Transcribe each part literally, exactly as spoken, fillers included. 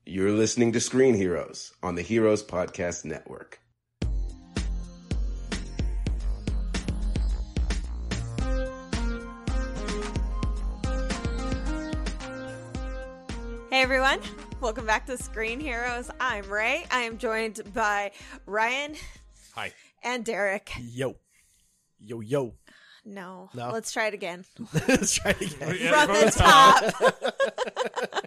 You're listening to Screen Heroes on the Heroes Podcast Network. Hey everyone, welcome back to Screen Heroes. I'm Ray. I am joined by Ryan. Hi. And Derek. Yo. Yo, yo. No. No? Let's try it again. Let's try it again. Yeah, From the top.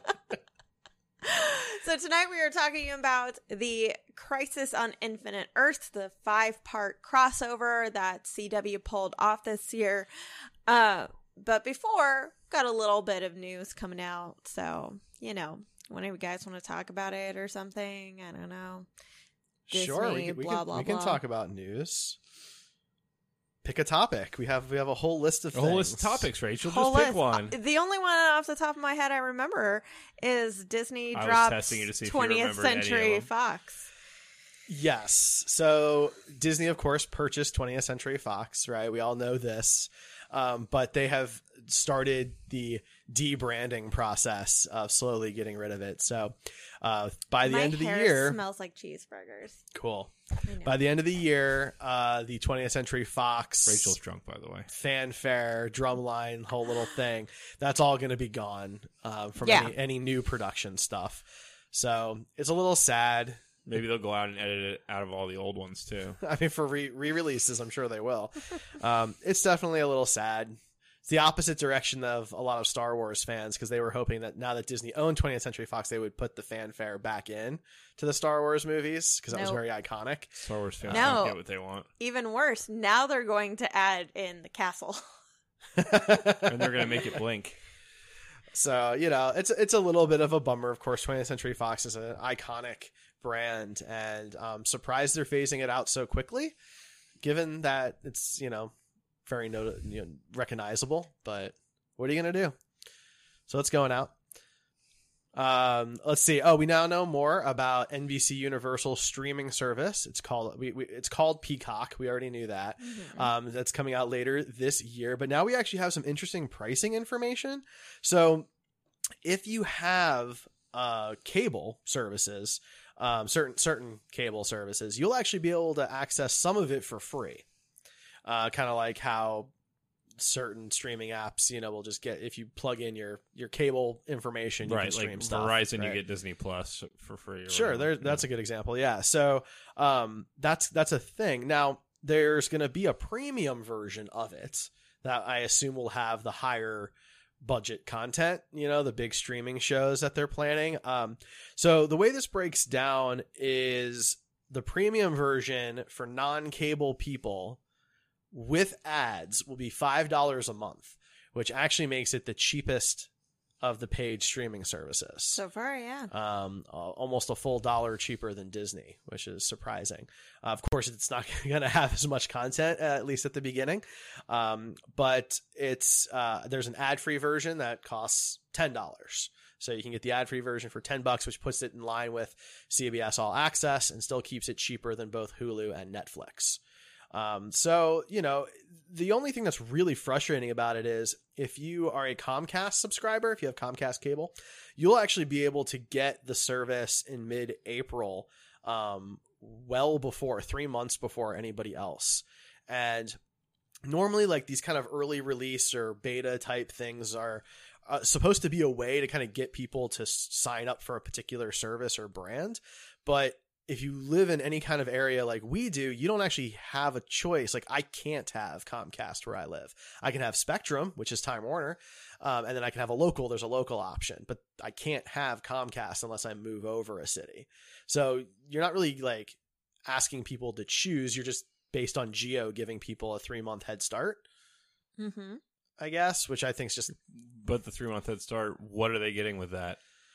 So tonight we are talking about the Crisis on Infinite Earths, the five-part crossover that C W pulled off this year. Uh, but before, got a little bit of news coming out. So, you know, one of you guys want to talk about it or something? I don't know. Disney, sure, we can, we, blah, can, blah, we can blah. talk about news. Pick a topic. We have we have a whole list of A things. whole list of topics, Rachel. Whole Just pick list. one. Uh, The only one off the top of my head I remember is Disney I was dropped testing you to see if you twentieth remembered any of Century them. Fox. Yes. So Disney, of course, purchased twentieth Century Fox, right? We all know this. Um, but they have started the debranding process of slowly getting rid of it. So uh, by the my end of the hair year... smells like cheeseburgers. Cool. I know. By the end of the year, uh, the twentieth Century Fox... Rachel's drunk, by the way. fanfare, drumline, whole little thing. That's all going to be gone uh, from Yeah. any, any new production stuff. So it's a little sad. Maybe they'll go out and edit it out of all the old ones, too. I mean, for re- re-releases, I'm sure they will. um, it's definitely a little sad. It's the opposite direction of a lot of Star Wars fans because they were hoping that now that Disney owned twentieth Century Fox, they would put the fanfare back in to the Star Wars movies because that was Nope. very iconic. Star Wars fans No. don't get what they want. Even worse, now they're going to add in the castle. And they're going to make it blink. So, you know, it's it's a little bit of a bummer. Of course, twentieth Century Fox is an iconic brand, and I'm surprised they're phasing it out so quickly, given that it's, you know, very not- you know, recognizable. But what are you going to do? So it's going out. Um, let's see. Oh, we now know more about N B C Universal streaming service. It's called we, we it's called Peacock. We already knew that. Mm-hmm. Um, that's coming out later this year. But now we actually have some interesting pricing information. So if you have uh, cable services, um, certain certain cable services, you'll actually be able to access some of it for free. Uh, kind of like how certain streaming apps, you know, will just get, if you plug in your your cable information, you Right, can stream like stuff. Verizon, right? you get Disney Plus for free. Or Sure, whatever. there, that's a good example. Yeah, so um, that's that's a thing. Now there's going to be a premium version of it that I assume will have the higher budget content. You know, the big streaming shows that they're planning. Um, so the way this breaks down is the premium version for non-cable people with ads will be five dollars a month, which actually makes it the cheapest of the paid streaming services. So far, yeah. Um, uh, almost a full dollar cheaper than Disney, which is surprising. Uh, of course, it's not going to have as much content, uh, at least at the beginning. Um, but it's uh, there's an ad-free version that costs ten dollars. So you can get the ad-free version for ten bucks, which puts it in line with C B S All Access and still keeps it cheaper than both Hulu and Netflix. Um, so, you know, the only thing that's really frustrating about it is if you are a Comcast subscriber, if you have Comcast cable, you'll actually be able to get the service in mid-April, um, well before, three months before anybody else. And normally, like, these kind of early release or beta type things are uh, supposed to be a way to kind of get people to s- sign up for a particular service or brand. But if you live in any kind of area like we do, you don't actually have a choice. Like, I can't have Comcast where I live. I can have Spectrum, which is Time Warner, um, and then I can have a local. There's a local option, but I can't have Comcast unless I move over a city. So you're not really like asking people to choose. You're just based on geo giving people a three month head start, Mm-hmm. I guess, which I think is just, But the three month head start, what are they getting with that?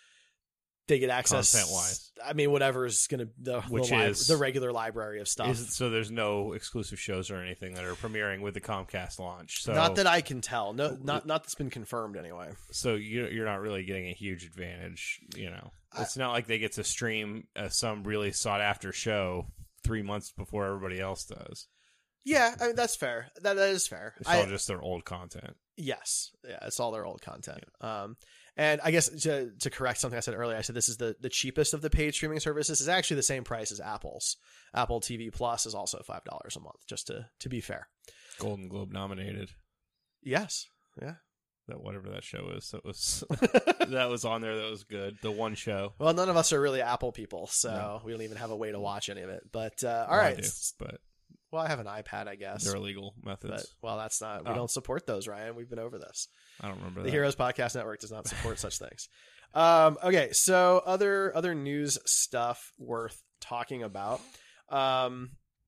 they get access Content-wise. I mean, whatever is going to the Which the, li- is- the regular library of stuff. Is it, so there's no exclusive shows or anything that are premiering with the Comcast launch. So Not that I can tell. No, not not that's been confirmed anyway. So you- you're not really getting a huge advantage. You know, it's not like they get to stream uh, some really sought after show three months before everybody else does. Yeah, I mean, that's fair. That that is fair. It's all I- just their old content. Yes, yeah, it's all their old content. Um, And I guess to to correct something I said earlier, I said this is the, the cheapest of the paid streaming services. It's actually the same price as Apple's. Apple T V Plus is also five dollars a month, just to, to be fair. Golden Globe nominated. Yes. Yeah. That whatever that show is, that was that was on there. That was good. The one show. Well, none of us are really Apple people, so No. we don't even have a way to watch any of it. But uh, all Well, I right. do, but Well, I have an iPad, I guess. they're illegal methods. But well, that's not. We Oh. don't support those, Ryan. We've been over this. I don't remember The that. Heroes Podcast Network does not support such things. Um, okay, so other other news stuff worth talking about. Um,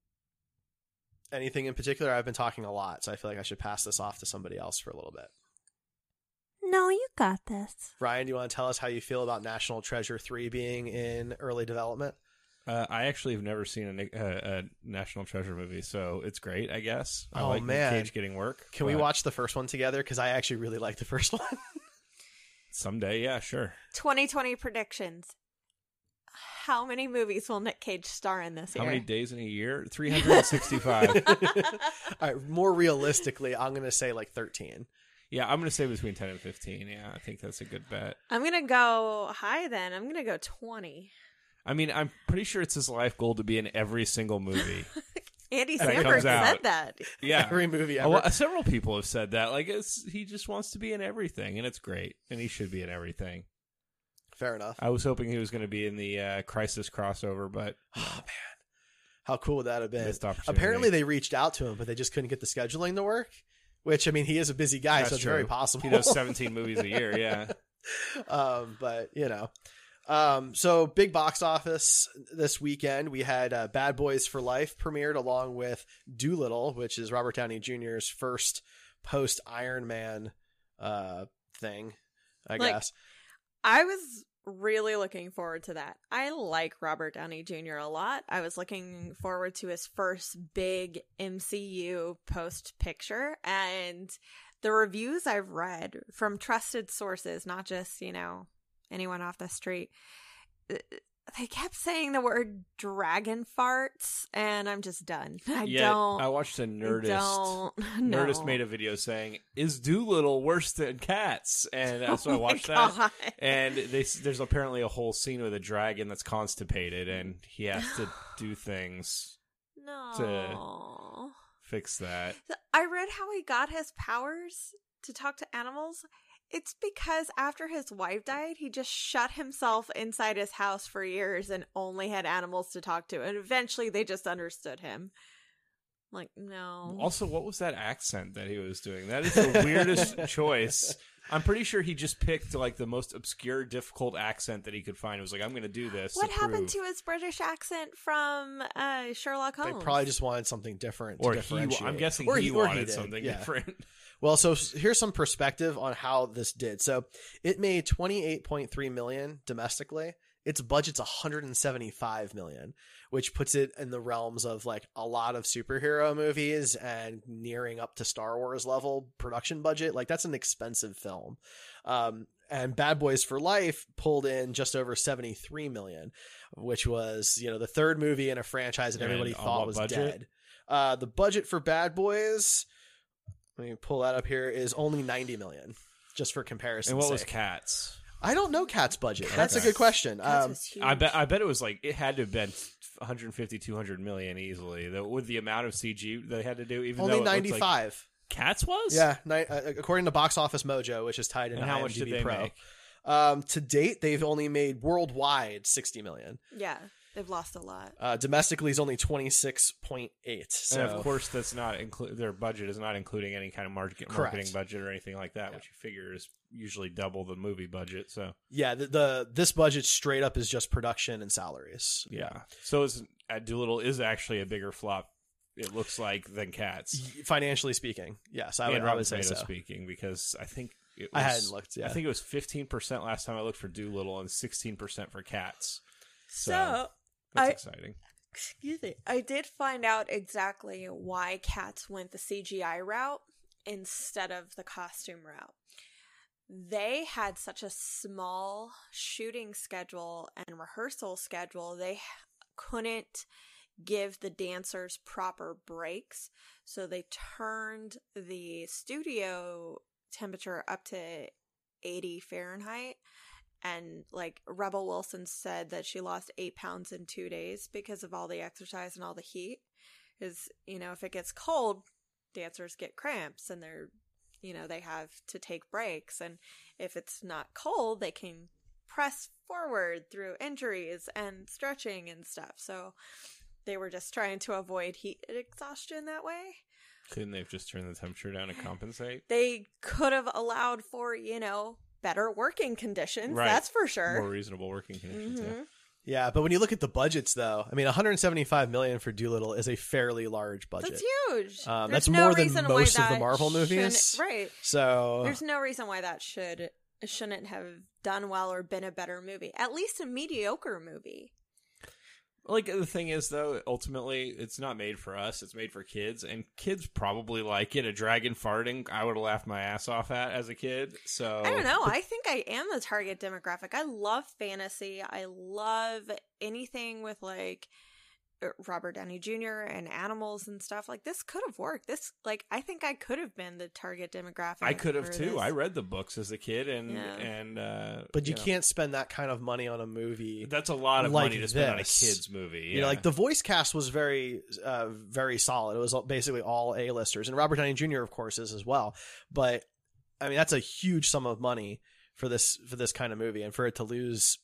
anything in particular? I've been talking a lot, so I feel like I should pass this off to somebody else for a little bit. No, you got this. Ryan, do you want to tell us how you feel about National Treasure three being in early development? Uh, I actually have never seen a, Nick- uh, a National Treasure movie, so it's great, I guess. I Oh, like Nick man. Cage getting work. Can we but watch the first one together? Because I actually really like the first one. someday? Yeah, sure. twenty twenty predictions. How many movies will Nick Cage star in this How year? many days in a year? three hundred sixty-five. All right, more realistically, I'm going to say like thirteen. Yeah, I'm going to say between ten and fifteen. Yeah, I think that's a good bet. I'm going to go high then. I'm going to go twenty. I mean, I'm pretty sure it's his life goal to be in every single movie. Andy That Samberg comes said out. that. Yeah. Every movie A ever. lot- several people have said that. Like, it's, he just wants to be in everything, and it's great. And he should be in everything. Fair enough. I was hoping he was going to be in the uh, Crisis crossover, but Oh, man. How cool would that have been? missed opportunity. Apparently, they reached out to him, but they just couldn't get the scheduling to work. Which, I mean, he is a busy guy, That's so it's true. very possible. He does seventeen movies a year, yeah. um, but, you know. Um, so, big box office this weekend. We had uh, Bad Boys for Life premiered along with Doolittle, which is Robert Downey Junior's first post Iron Man uh, thing, I Like, guess. I was really looking forward to that. I like Robert Downey Junior a lot. I was looking forward to his first big M C U post picture, and the reviews I've read from trusted sources, not just, you know, anyone off the street, they kept saying the word dragon farts, and I'm just done. I Yeah, don't. I watched a I Nerdist. don't. No. Nerdist made a video saying, "Is Doolittle worse than Cats?" And uh, so I Oh my watched that. God. And they, there's apparently a whole scene with a dragon that's constipated, and he has to do things No. fix that. I read how he got his powers to talk to animals. It's because after his wife died, he just shut himself inside his house for years and only had animals to talk to. And eventually they just understood him. Like, no. Also, what was that accent that he was doing? That is the weirdest choice. I'm pretty sure he just picked like the most obscure, difficult accent that he could find. It was like, I'm going to do this. What to happened prove. to his British accent from uh, Sherlock They Holmes? probably just wanted something different Or to he, differentiate. I'm guessing Or he, or wanted did, something yeah. different. Well, so here's some perspective on how this did. So it made twenty-eight point three million domestically. Its budget's one hundred seventy-five million, which puts it in the realms of like a lot of superhero movies and nearing up to Star Wars level production budget. Like that's an expensive film. Um, and Bad Boys for Life pulled in just over seventy-three million, which was, you know, the third movie in a franchise that And everybody on thought what was budget? dead. Uh, the budget for Bad Boys, let me pull that up here, is only ninety million, just for comparison. And what was Cats? I don't know Cat's budget. Cats That's a was- good question. Cats Um, was huge. I bet. I bet it was like it had to have been one fifty, two hundred million easily. The, with the amount of C G they had to do, even only though it looks ninety-five. Like Cats was. Yeah, ni- uh, according to Box Office Mojo, which is tied into And how much did IMDb they Pro. make? Um, to date, they've only made worldwide sixty million. Yeah, they've lost a lot. Uh, domestically is only twenty-six point eight. So And of course, that's not include their budget is not including any kind of market, Correct. marketing budget or anything like that, which you figure is usually double the movie budget. So yeah, the, the this budget straight up is just production and salaries. yeah, so it's uh, Doolittle is actually a bigger flop. It looks like than Cats. Financially speaking, yes, I would, and I Rotten would say Tomatoes so. speaking, because I think it was, I hadn't looked, yeah. I think it was fifteen percent last time I looked for Doolittle and sixteen percent for Cats. So, So, that's I- exciting. Excuse me. I did find out exactly why Cats went the C G I route instead of the costume route. They had such a small shooting schedule and rehearsal schedule, they couldn't give the dancers proper breaks. So they turned the studio temperature up to eighty Fahrenheit. And like Rebel Wilson said that she lost eight pounds in two days because of all the exercise and all the heat. Is, you know, if it gets cold, dancers get cramps and they're, you know, they have to take breaks. And if it's not cold, they can press forward through injuries and stretching and stuff. So they were just trying to avoid heat exhaustion that way. Couldn't they have just turned the temperature down to compensate? They could have allowed for, you know, better working conditions. Right. That's for sure. More reasonable working conditions, Mm-hmm. yeah. Yeah, but when you look at the budgets, though, I mean, one hundred seventy-five million dollars for Doolittle is a fairly large budget. That's huge. Um, There's that's no more than reason why most of the that Marvel shouldn't- movies. Right. So There's no reason why that should shouldn't have done well or been a better movie. At least a mediocre movie. Like, the thing is, though, ultimately, it's not made for us. It's made for kids, and kids probably like it. A dragon farting, I would have laughed my ass off at as a kid. So I don't know. I think I am the target demographic. I love fantasy. I love anything with, like, Robert Downey Junior and animals and stuff. Like, this could have worked. This, like, I think I could have been the target demographic. I could have for too. this. I read the books as a kid, and Yeah. and uh, but you, know, can't spend that kind of money on a movie. That's a lot of like money to spend on a this. kids movie. You know, yeah. like the voice cast was very, uh, very solid. It was basically all A-listers, and Robert Downey Junior, of course, is as well. But I mean, that's a huge sum of money for this for this kind of movie, and for it to lose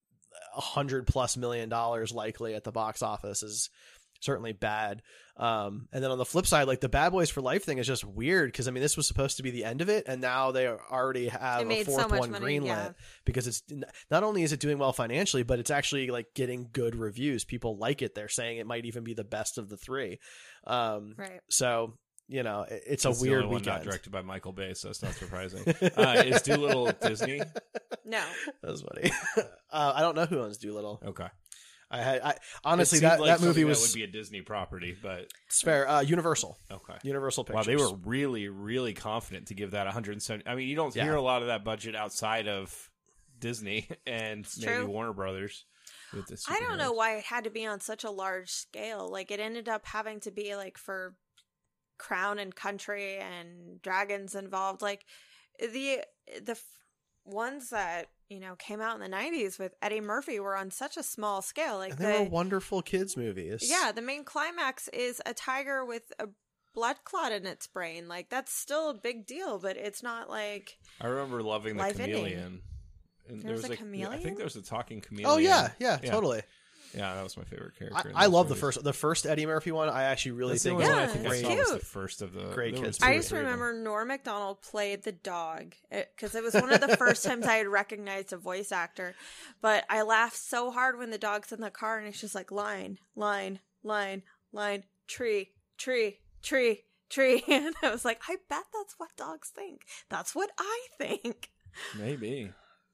a hundred plus million dollars likely at the box office is certainly bad. Um, and then on the flip side, like the Bad Boys for Life thing is just weird because I mean, this was supposed to be the end of it, and now they already have It a made so fourth much one money, greenlit yeah. because it's not only is it doing well financially, but it's actually like getting good reviews. People like it. They're saying it might even be the best of the three. Um, Right. So you know, it- it's It's a the weird only one weekend. not directed by Michael Bay, so it's not surprising. uh, is Doolittle Disney? No. That's funny. uh, I don't know who owns Doolittle. Okay. I had I, honestly It seemed that, like that movie something was that would be a Disney property, but it's fair. Uh, Universal, okay. Universal Wow, Pictures. they were really, really confident to give that one hundred seventy. I mean, you don't Yeah. hear a lot of that budget outside of Disney and maybe true. Warner Brothers. With the I don't superheroes. know why it had to be on such a large scale. Like, it ended up having to be like for Crown and Country and dragons involved. Like the the f- ones that, you know, came out in the nineties with Eddie Murphy were on such a small scale. Like and they the were wonderful kids movies. yeah, the main climax is a tiger with a blood clot in its brain. Like, that's still a big deal, but it's not like I remember loving the Life ending. chameleon. And There was a I chameleon? think there was a talking chameleon. Oh yeah, yeah, Yeah. totally. Yeah, that was my favorite character. I, in I those love the movies. first, the first Eddie Murphy one. I actually really That's the think only is one Yeah, I think I it's saw was the cute. first of the Great there kids was I two or just three of them. remember Norm Macdonald played the dog because it was one of the first times I had recognized a voice actor. But I laughed so hard when the dog's in the car and it's just like line, line, line, line, tree, tree, tree, tree. And I was like, I bet that's what dogs think. That's what I think. Maybe.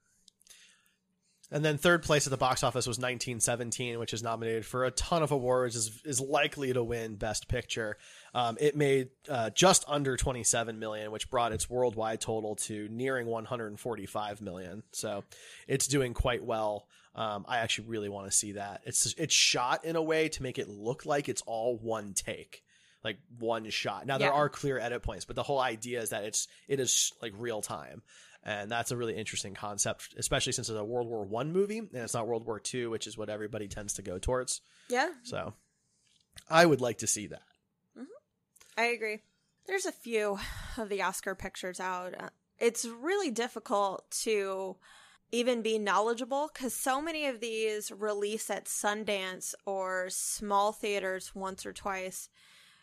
And then third place at the box office was nineteen seventeen, which is nominated for a ton of awards, is is likely to win Best Picture. Um, it made uh, just under twenty-seven million, which brought its worldwide total to nearing one hundred forty-five million. So it's doing quite well. Um, I actually really want to see that. It's it's shot in a way to make it look like it's all one take, like one shot. Now there Yeah. are clear edit points, but the whole idea is that it's it is like real time. And that's a really interesting concept, especially since it's a World War One movie and it's not World War Two, which is what everybody tends to go towards. Yeah, So I would like to see that. I agree. There's a few of the Oscar pictures out. Uh, It's really difficult to even be knowledgeable because so many of these release at Sundance or small theaters once or twice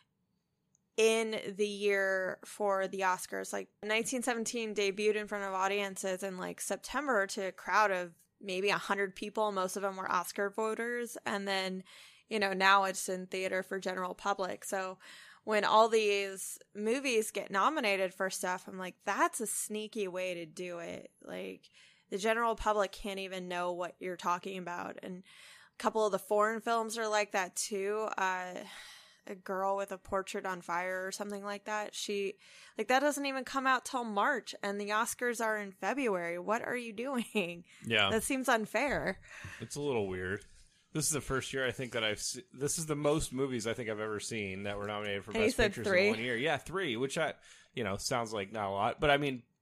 in the year for the Oscars. Like nineteen seventeen debuted in front of audiences in like September to a crowd of maybe a hundred people. Most of them were Oscar voters. And then, you know, now it's in theater for general public. So when all these movies get nominated for stuff, I'm like, that's a sneaky way to do it. Like, the general public can't even know what you're talking about. And a couple of the foreign films are like that too. Uh, a Girl with a Portrait on Fire or something like that. She, like, that doesn't even come out till March and the Oscars are in February. What are you doing? Yeah. That seems unfair. It's a little weird. This is the first year I think that I've se- this is the most movies I think I've ever seen that were nominated for And you Best said Pictures three? in one year. Yeah, three, which I, you know, sounds like not a lot, but I mean,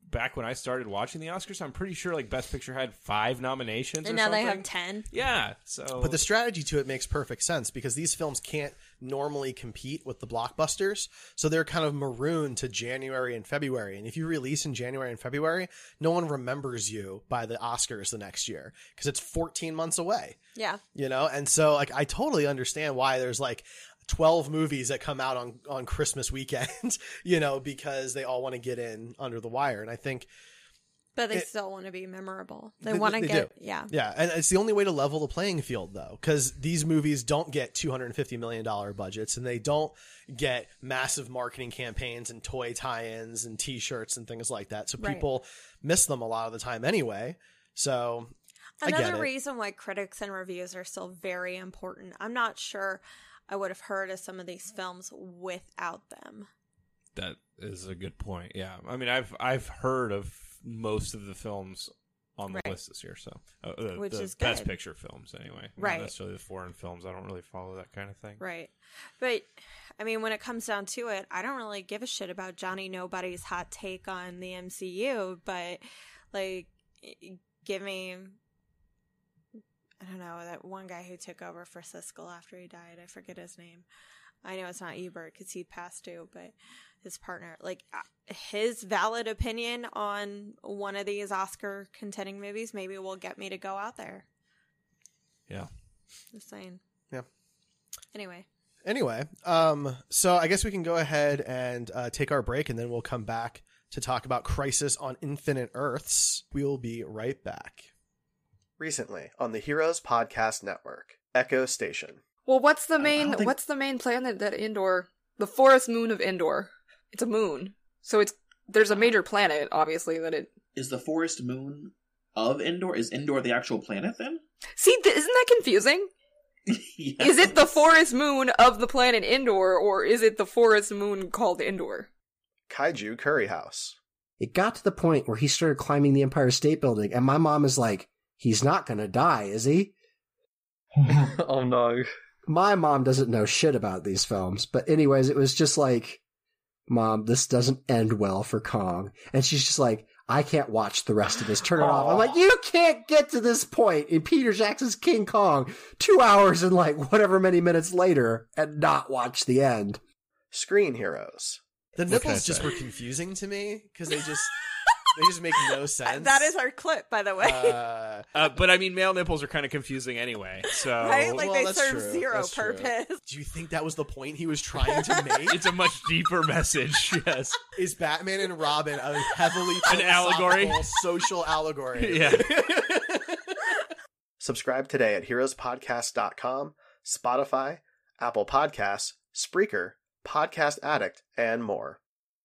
back when I started watching the Oscars, I'm pretty sure like Best Picture had five nominations. And or now something. they have ten. Yeah. So, But the strategy to it makes perfect sense because these films can't normally compete with the blockbusters. So they're kind of marooned to January and February. And if you release in January and February, no one remembers you by the Oscars the next year because it's fourteen months away. Yeah. You know? And so like I totally understand why there's like twelve movies that come out on, on Christmas weekend, you know, because they all want to get in under the wire. And I think But they It- still want to be memorable. They, They- want to they get, do. yeah. Yeah, and it's the only way to level the playing field, though, because these movies don't get two hundred fifty million dollars budgets, and they don't get massive marketing campaigns and toy tie-ins and T-shirts and things like that. So Right. people miss them a lot of the time anyway. So I get Another it. reason why critics and reviews are still very important. I'm not sure I would have heard of some of these films without them. that is a good point. Yeah. I mean, I've I've heard of most of the films on the Right. list this year. So, uh, the, Which the is Best good. Picture films, anyway. Right. Not necessarily the foreign films. I don't really follow that kind of thing. Right. But, I mean, when it comes down to it, I don't really give a shit about Johnny Nobody's hot take on the M C U, but, like, give me, I don't know, that one guy who took over for Siskel after he died. I forget his name. I know it's not Ebert because he passed too, but his partner, like, his valid opinion on one of these Oscar contending movies maybe will get me to go out there. Yeah. Just saying. Yeah. Anyway. Anyway, um, so I guess we can go ahead and uh, take our break, and then we'll come back to talk about Crisis on Infinite Earths. We'll be right back. Recently on the Heroes Podcast Network, Echo Station. Well, what's the I don't main think- what's the main planet that Endor? The forest moon of Endor. It's a moon, so it's there's a major planet, obviously, that it. Is the forest moon of Endor? Is Endor the actual planet then? See, th- isn't that confusing? Yes. Is it the forest moon of the planet Endor, or is it the forest moon called Endor? Kaiju Curry House. It got to the point where he started climbing the Empire State Building, and my mom is like, he's not going to die, is he? Oh no. My mom doesn't know shit about these films. But anyways, it was just like, Mom, this doesn't end well for Kong. And she's just like, I can't watch the rest of this. Turn it off. I'm like, you can't get to this point in Peter Jackson's King Kong two hours and like whatever many minutes later and not watch the end. Screen Heroes. The What can I nipples just say? were confusing to me because they just they just make no sense. That is our clip, by the way. Uh, Uh, but I mean, male nipples are kind of confusing anyway. So Right? Like, well, they that's serve true. zero That's true. purpose. do you think that was the point he was trying to make? it's a much deeper message. Yes. Is Batman and Robin a heavily An allegory? philosophical social allegory? Yeah. Subscribe today at heroes podcast dot com, Spotify, Apple Podcasts, Spreaker, Podcast Addict, and more.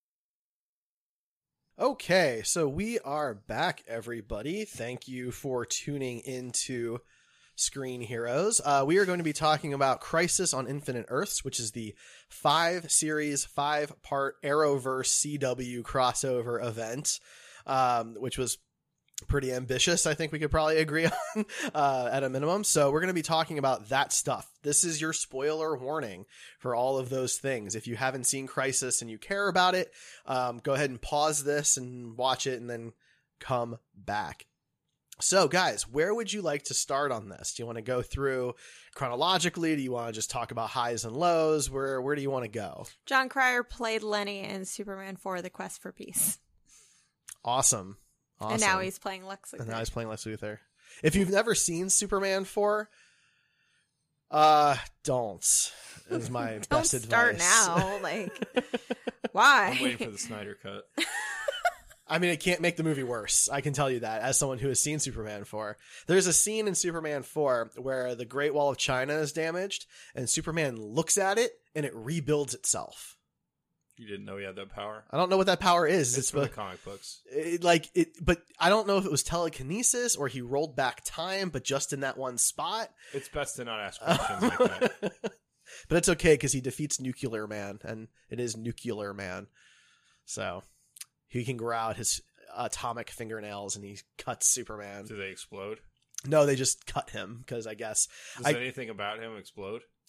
Okay, so we are back, everybody. Thank you for tuning into Screen Heroes. Uh, we are going to be talking about Crisis on Infinite Earths, which is the five-series, five-part Arrowverse C W crossover event, um, which was pretty ambitious, I think we could probably agree on uh, at a minimum. So we're going to be talking about that stuff. This is your spoiler warning for all of those things. If you haven't seen Crisis and you care about it, um, go ahead and pause this and watch it and then come back. So guys, where would you like to start on this? Do you want to go through chronologically? Do you want to just talk about highs and lows? Where, where do you want to go? John Cryer played Lenny in Superman four, The Quest for Peace. Awesome. Awesome. And now he's playing Lex Luthor. And now he's playing Lex Luthor. If you've never seen Superman four, uh, don't. Is my Don't best advice. start now. Like, why? I'm waiting for the Snyder cut. I mean, it can't make the movie worse. I can tell you that as someone who has seen Superman four. There's a scene in Superman four where the Great Wall of China is damaged, and Superman looks at it and it rebuilds itself. You didn't know he had that power? I don't know what that power is. It's, It's, from the but comic books. it, like it, but I don't know if it was telekinesis or he rolled back time, but just in that one spot. It's best to not ask questions like that. But it's okay because he defeats Nuclear Man, and it is Nuclear Man. So he can grow out his atomic fingernails and he cuts Superman. Do they explode? No, they just cut him because I guess Does I- anything about him explode?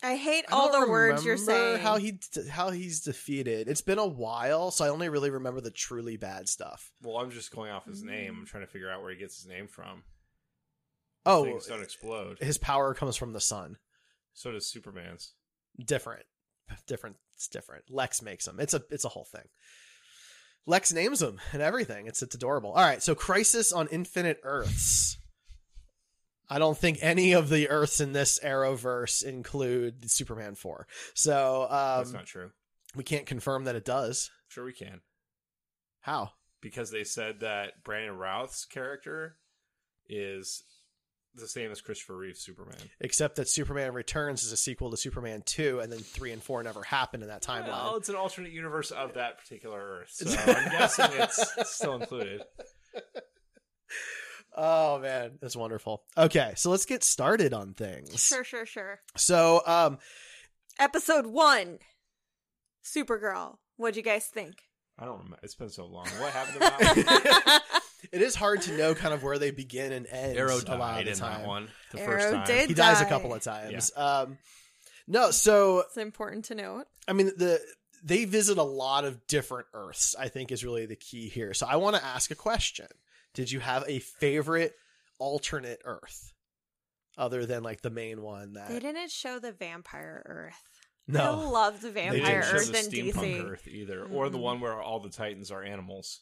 I hate I all don't the words you're remember saying. How he how he's defeated. It's been a while, so I only really remember the truly bad stuff. Well, I'm just going off his name. I'm trying to figure out where he gets his name from. Oh, Things don't explode. his power comes from the sun. So does Superman's. Different, different. It's different. Lex makes them. It's a it's a whole thing. Lex names them and everything. It's it's adorable. All right, so Crisis on Infinite Earths. I don't think any of the Earths in this Arrowverse include Superman four. So um, That's not true. we can't confirm that it does. Sure, we can. How? Because they said that Brandon Routh's character is the same as Christopher Reeve's Superman. Except that Superman Returns is a sequel to Superman two, and then three and four never happened in that timeline. Well, it's an alternate universe of that particular Earth. So I'm guessing it's, it's still included. Oh man, that's wonderful. Okay, so let's get started on things. Sure, sure, sure. So, um, Episode one, Supergirl. What'd you guys think? I don't remember. It's been so long. What happened to that it is hard to know kind of where they begin and end. Arrow a lot died of in the time. that one. The Arrow first time. did He dies a die. couple of times. Um, no, so It's important to note. I mean the they visit a lot of different Earths. I think is really the key here. So I want to ask a question. Did you have a favorite alternate Earth other than like the main one that They didn't show the vampire Earth. I no loved the They vampire didn't show Earth the in D steampunk C. Earth either, or the Mm-mm. one where all the Titans are animals.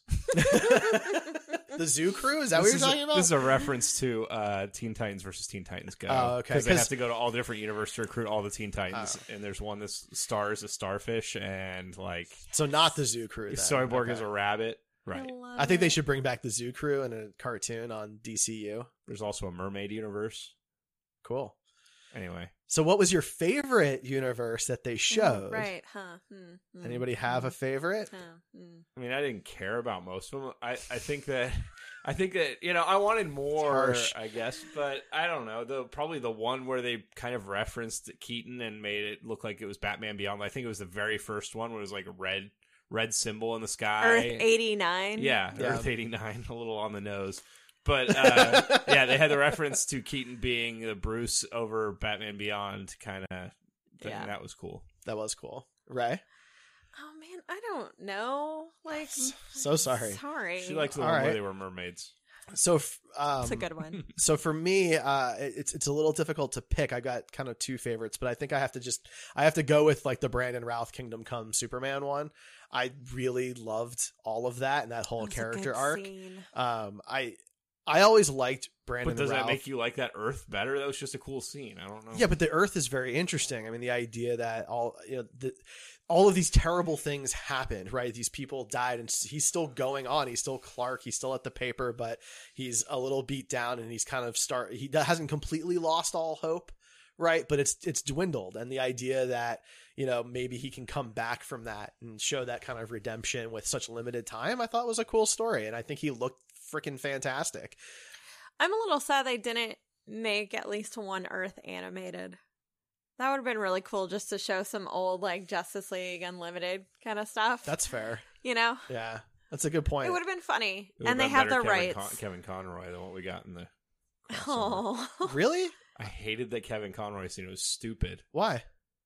the Zoo Crew? Is that this what is you're a, talking about? This is a reference to uh, Teen Titans versus Teen Titans Go. Oh, okay. Because they 'Cause- have to go to all different universes to recruit all the Teen Titans, Oh. and there's one that stars a starfish, and like So not the Zoo Crew. Then. Cyborg Okay. is a rabbit. Right. I think they should bring back the Zoo Crew in a cartoon on D C U. There's also a mermaid universe. Cool. Anyway, So what was your favorite universe that they showed? Right, huh? Hmm, hmm, Anybody have a favorite? huh, hmm. I mean, I didn't care about most of them. I, I think that, I think that you know, I wanted more, harsh. I guess, but I don't know. The probably the one where they kind of referenced Keaton and made it look like it was Batman Beyond. I think it was the very first one where it was like a red, red symbol in the sky. Earth eighty-nine. Yeah, Yeah. Earth eighty-nine, a little on the nose. But uh, yeah, they had the reference to Keaton being the Bruce over Batman Beyond kind of thing. Yeah. That was cool. That was cool. Ray? Oh man, I don't know. Like, So sorry. Sorry. She liked the All one right. where they were mermaids. So f- um, It's a good one. So for me, uh, it- it's it's a little difficult to pick. I got kind of two favorites, but I think I have to just I have to go with like the Brandon Routh Kingdom Come Superman one. I really loved all of that and that whole That's a character good arc. scene. Um, I I always liked Brandon But does Routh. that make you like that Earth better? That was just a cool scene. I don't know. Yeah, but the Earth is very interesting. I mean, the idea that all you know, the, all of these terrible things happened, right? These people died, and he's still going on. He's still Clark. He's still at the paper, but he's a little beat down, and he's kind of start. He hasn't completely lost all hope, right? But it's it's dwindled, and the idea that you know maybe he can come back from that and show that kind of redemption with such limited time, I thought was a cool story, and I think he looked freaking fantastic. I'm a little sad they didn't make at least one Earth animated. That would have been really cool just to show some old like Justice League Unlimited kind of stuff. That's fair. You know, Yeah, that's a good point. it would have been funny, It would've and they been have better the Kevin rights. Con- Kevin Conroy than what we got in the. crossover. Oh, Really? I hated that Kevin Conroy scene. It was stupid. Why?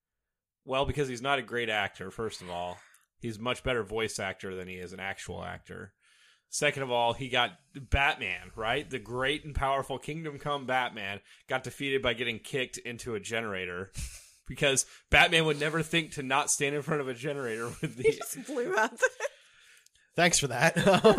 Well, because he's not a great actor. First of all, he's a much better voice actor than he is an actual actor. Second of all, he got Batman, right? The great and powerful Kingdom Come Batman got defeated by getting kicked into a generator because Batman would never think to not stand in front of a generator with he the. just blew up. Thanks for that.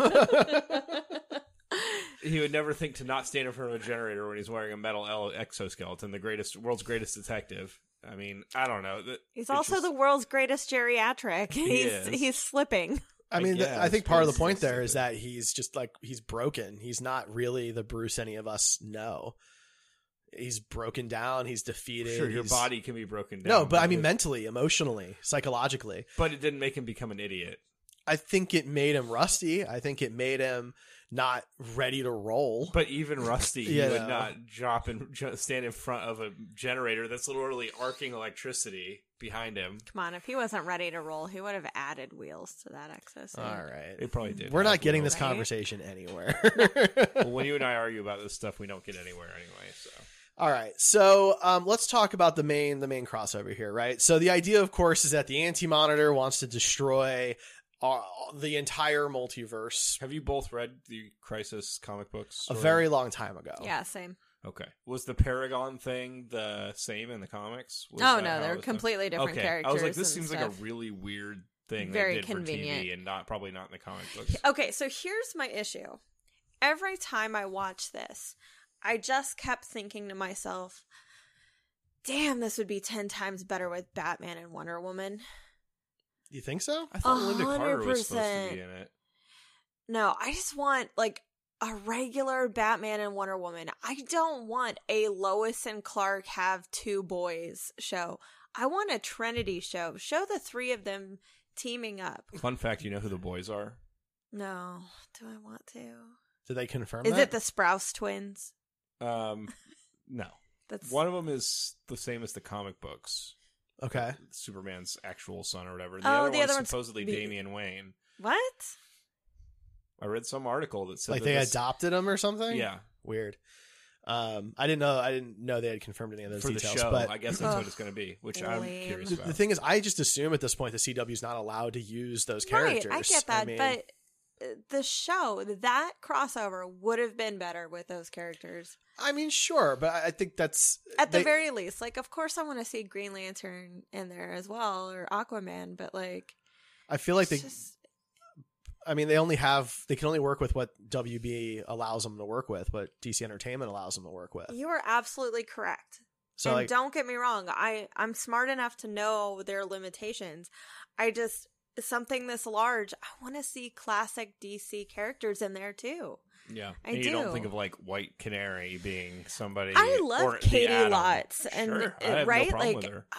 He would never think to not stand in front of a generator when he's wearing a metal L- exoskeleton, the greatest, world's greatest detective. I mean, I don't know. That- He's it's also just- the world's greatest geriatric. He's is. he's slipping. I I mean, th- I guess, think but part of the it's point still there is stupid. that he's just like he's broken. He's not really the Bruce any of us know. He's broken down. He's defeated. Sure, your he's- body can be broken down. No, but I mean it- mentally, emotionally, psychologically. But it didn't make him become an idiot. I think it made him rusty. I think it made him not ready to roll. But even Rusty, he You would know. not drop and ju- stand in front of a generator that's literally arcing electricity behind him. Come on, if he wasn't ready to roll, he would have added wheels to that exo. All right. They probably did. We're have not getting wheels. this Right? conversation anywhere. Well, when you and I argue about this stuff, we don't get anywhere anyway. So All right, so um, let's talk about the main the main crossover here, right? So the idea, of course, is that the Anti-Monitor wants to destroy uh, the entire multiverse. Have you both read the Crisis comic books? A or- very long time ago. Yeah, same. Okay. Was the Paragon thing the same in the comics? Was Oh that no, how they're it was done? completely different okay. characters. I was like, this and seems like stuff. a really weird thing Very they did for T convenient. V and not probably not in the comic books. Okay, so here's my issue. Every time I watch this, I just kept thinking to myself, damn, this would be ten times better with Batman and Wonder Woman. You think so? I thought A Linda Carter was supposed to hundred be in it. No, I just want, like, a regular Batman and Wonder Woman. I don't want a Lois and Clark have two boys show. I want a Trinity show. Show the three of them teaming up. Fun fact, you know who the boys are? No, do I want to? Did they confirm Is that? it the Sprouse twins? Um, no. That's One of them is the same as the comic books. Okay. Superman's actual son or whatever. The Oh, other the one's other one's supposedly be- Damian Wayne. what? I read some article that said Like that they this- adopted him or something? Yeah. Weird. Um, I didn't know. I didn't know they had confirmed any of those for the details. show. but I guess that's Ugh. what it's going to be, which I'm Lame. curious the, about. the thing is, I just assume at this point the C W's not allowed to use those characters. Right, I get that, mean, but uh, the show, that crossover would have been better with those characters. I mean, sure, but I I think that's At the they- very least, like, of course I want to see Green Lantern in there as well, or Aquaman, but, like, I feel like they. it's just, I mean, they only have they can only work with what W B allows them to work with, what D C Entertainment allows them to work with. you are absolutely correct. So, and like, don't get me wrong, I, I'm smart enough to know their limitations. I just, something this large, I want to see classic D C characters in there too. yeah. I and you don't do. think of like White Canary being somebody. I or love the Katie Atom. Lotz, and Sure, I uh, have right, no problem like with her. I,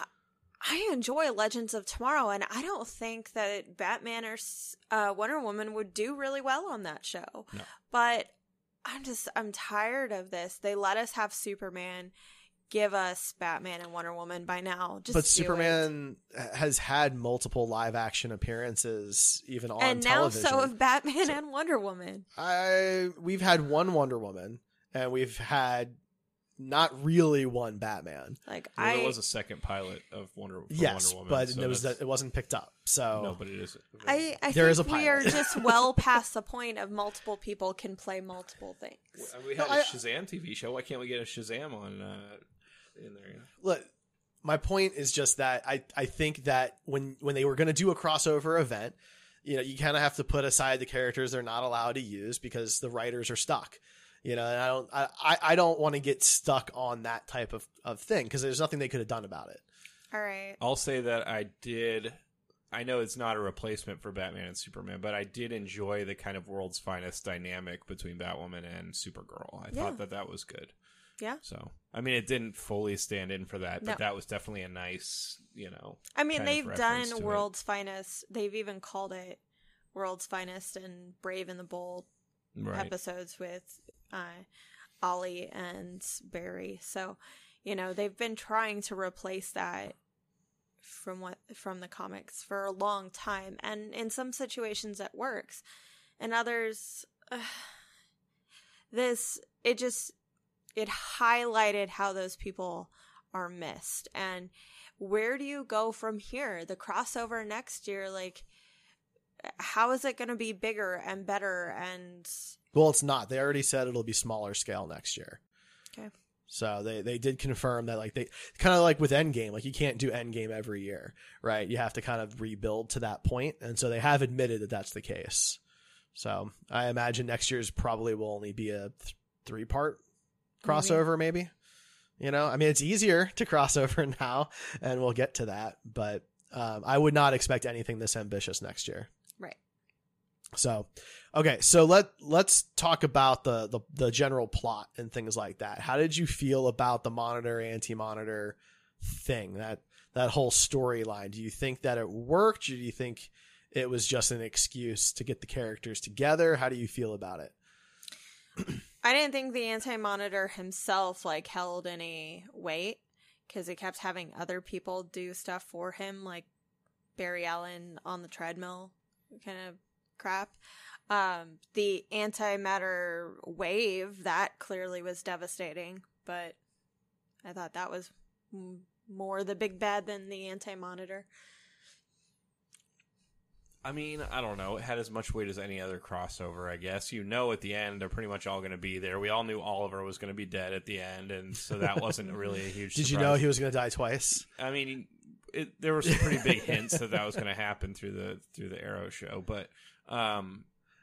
I enjoy Legends of Tomorrow, and I don't think that Batman or uh, Wonder Woman would do really well on that show. No. But I'm just I'm tired of this. They let us have Superman. Give us Batman and Wonder Woman by now. Just but do Superman has had multiple live action appearances, even it. on and now television. so have Batman So- and Wonder Woman. I we've had one Wonder Woman, and we've had not really one Batman. Like Well, I there was a second pilot of Wonder, for Yes, Wonder Woman. but so it was that's- it wasn't picked up. So no, but it is. I, I There think is a we are pilot. just well past the point of multiple people can play multiple things. We had No, a I- Shazam T V show. Why can't we get a Shazam on uh, in there? look, my point is just that I, I think that when when they were going to do a crossover event, you know, you kind of have to put aside the characters they're not allowed to use because the writers are stuck. You know, and I don't I, I- I don't want to get stuck on that type of, of thing because there's nothing they could have done about it. All right. I'll say that I did. I know it's not a replacement for Batman and Superman, but I did enjoy the kind of world's finest dynamic between Batwoman and Supergirl. I Yeah. thought that that was good. Yeah. So, I mean, it didn't fully stand in for that, but No. that was definitely a nice, you know. I mean, kind of they've reference done to it. World's Finest. They've even called it World's Finest and Brave and the Bold Right. episodes with uh, Ollie and Barry. So, you know, they've been trying to replace that from what from the comics for a long time, and in some situations it works, and others, uh, this it just it highlighted how those people are missed. And where do you go from here? The crossover next year, like, how is it going to be bigger and better? And Well, it's not. They already said it'll be smaller scale next year. okay, So they, they did confirm that, like, they kind of like with Endgame, like you can't do Endgame every year, right? You have to kind of rebuild to that point. And so they have admitted that that's the case. So I imagine next year's probably will only be a th- three part crossover, maybe. You know, I mean, it's easier to cross over now, and we'll get to that. But um, I would not expect anything this ambitious next year. right. So, okay, so let let's talk about the, the the general plot and things like that. How did you feel about the Monitor Anti-Monitor thing? That that whole storyline. Do you think that it worked? Or do you think it was just an excuse to get the characters together? How do you feel about it? I didn't think the Anti-Monitor himself like held any weight because he kept having other people do stuff for him, like Barry Allen on the treadmill kind of crap. Um, the antimatter wave, that clearly was devastating, but I thought that was m- more the big bad than the Anti-Monitor. I mean, I don't know. It had as much weight as any other crossover, I guess. You know, at the end, they're pretty much all going to be there. We all knew Oliver was going to be dead at the end, and so that wasn't really a huge Did surprise. you know he was going to die twice? I mean, it, there were some pretty big hints that that was going to happen through the through the Arrow show, but um,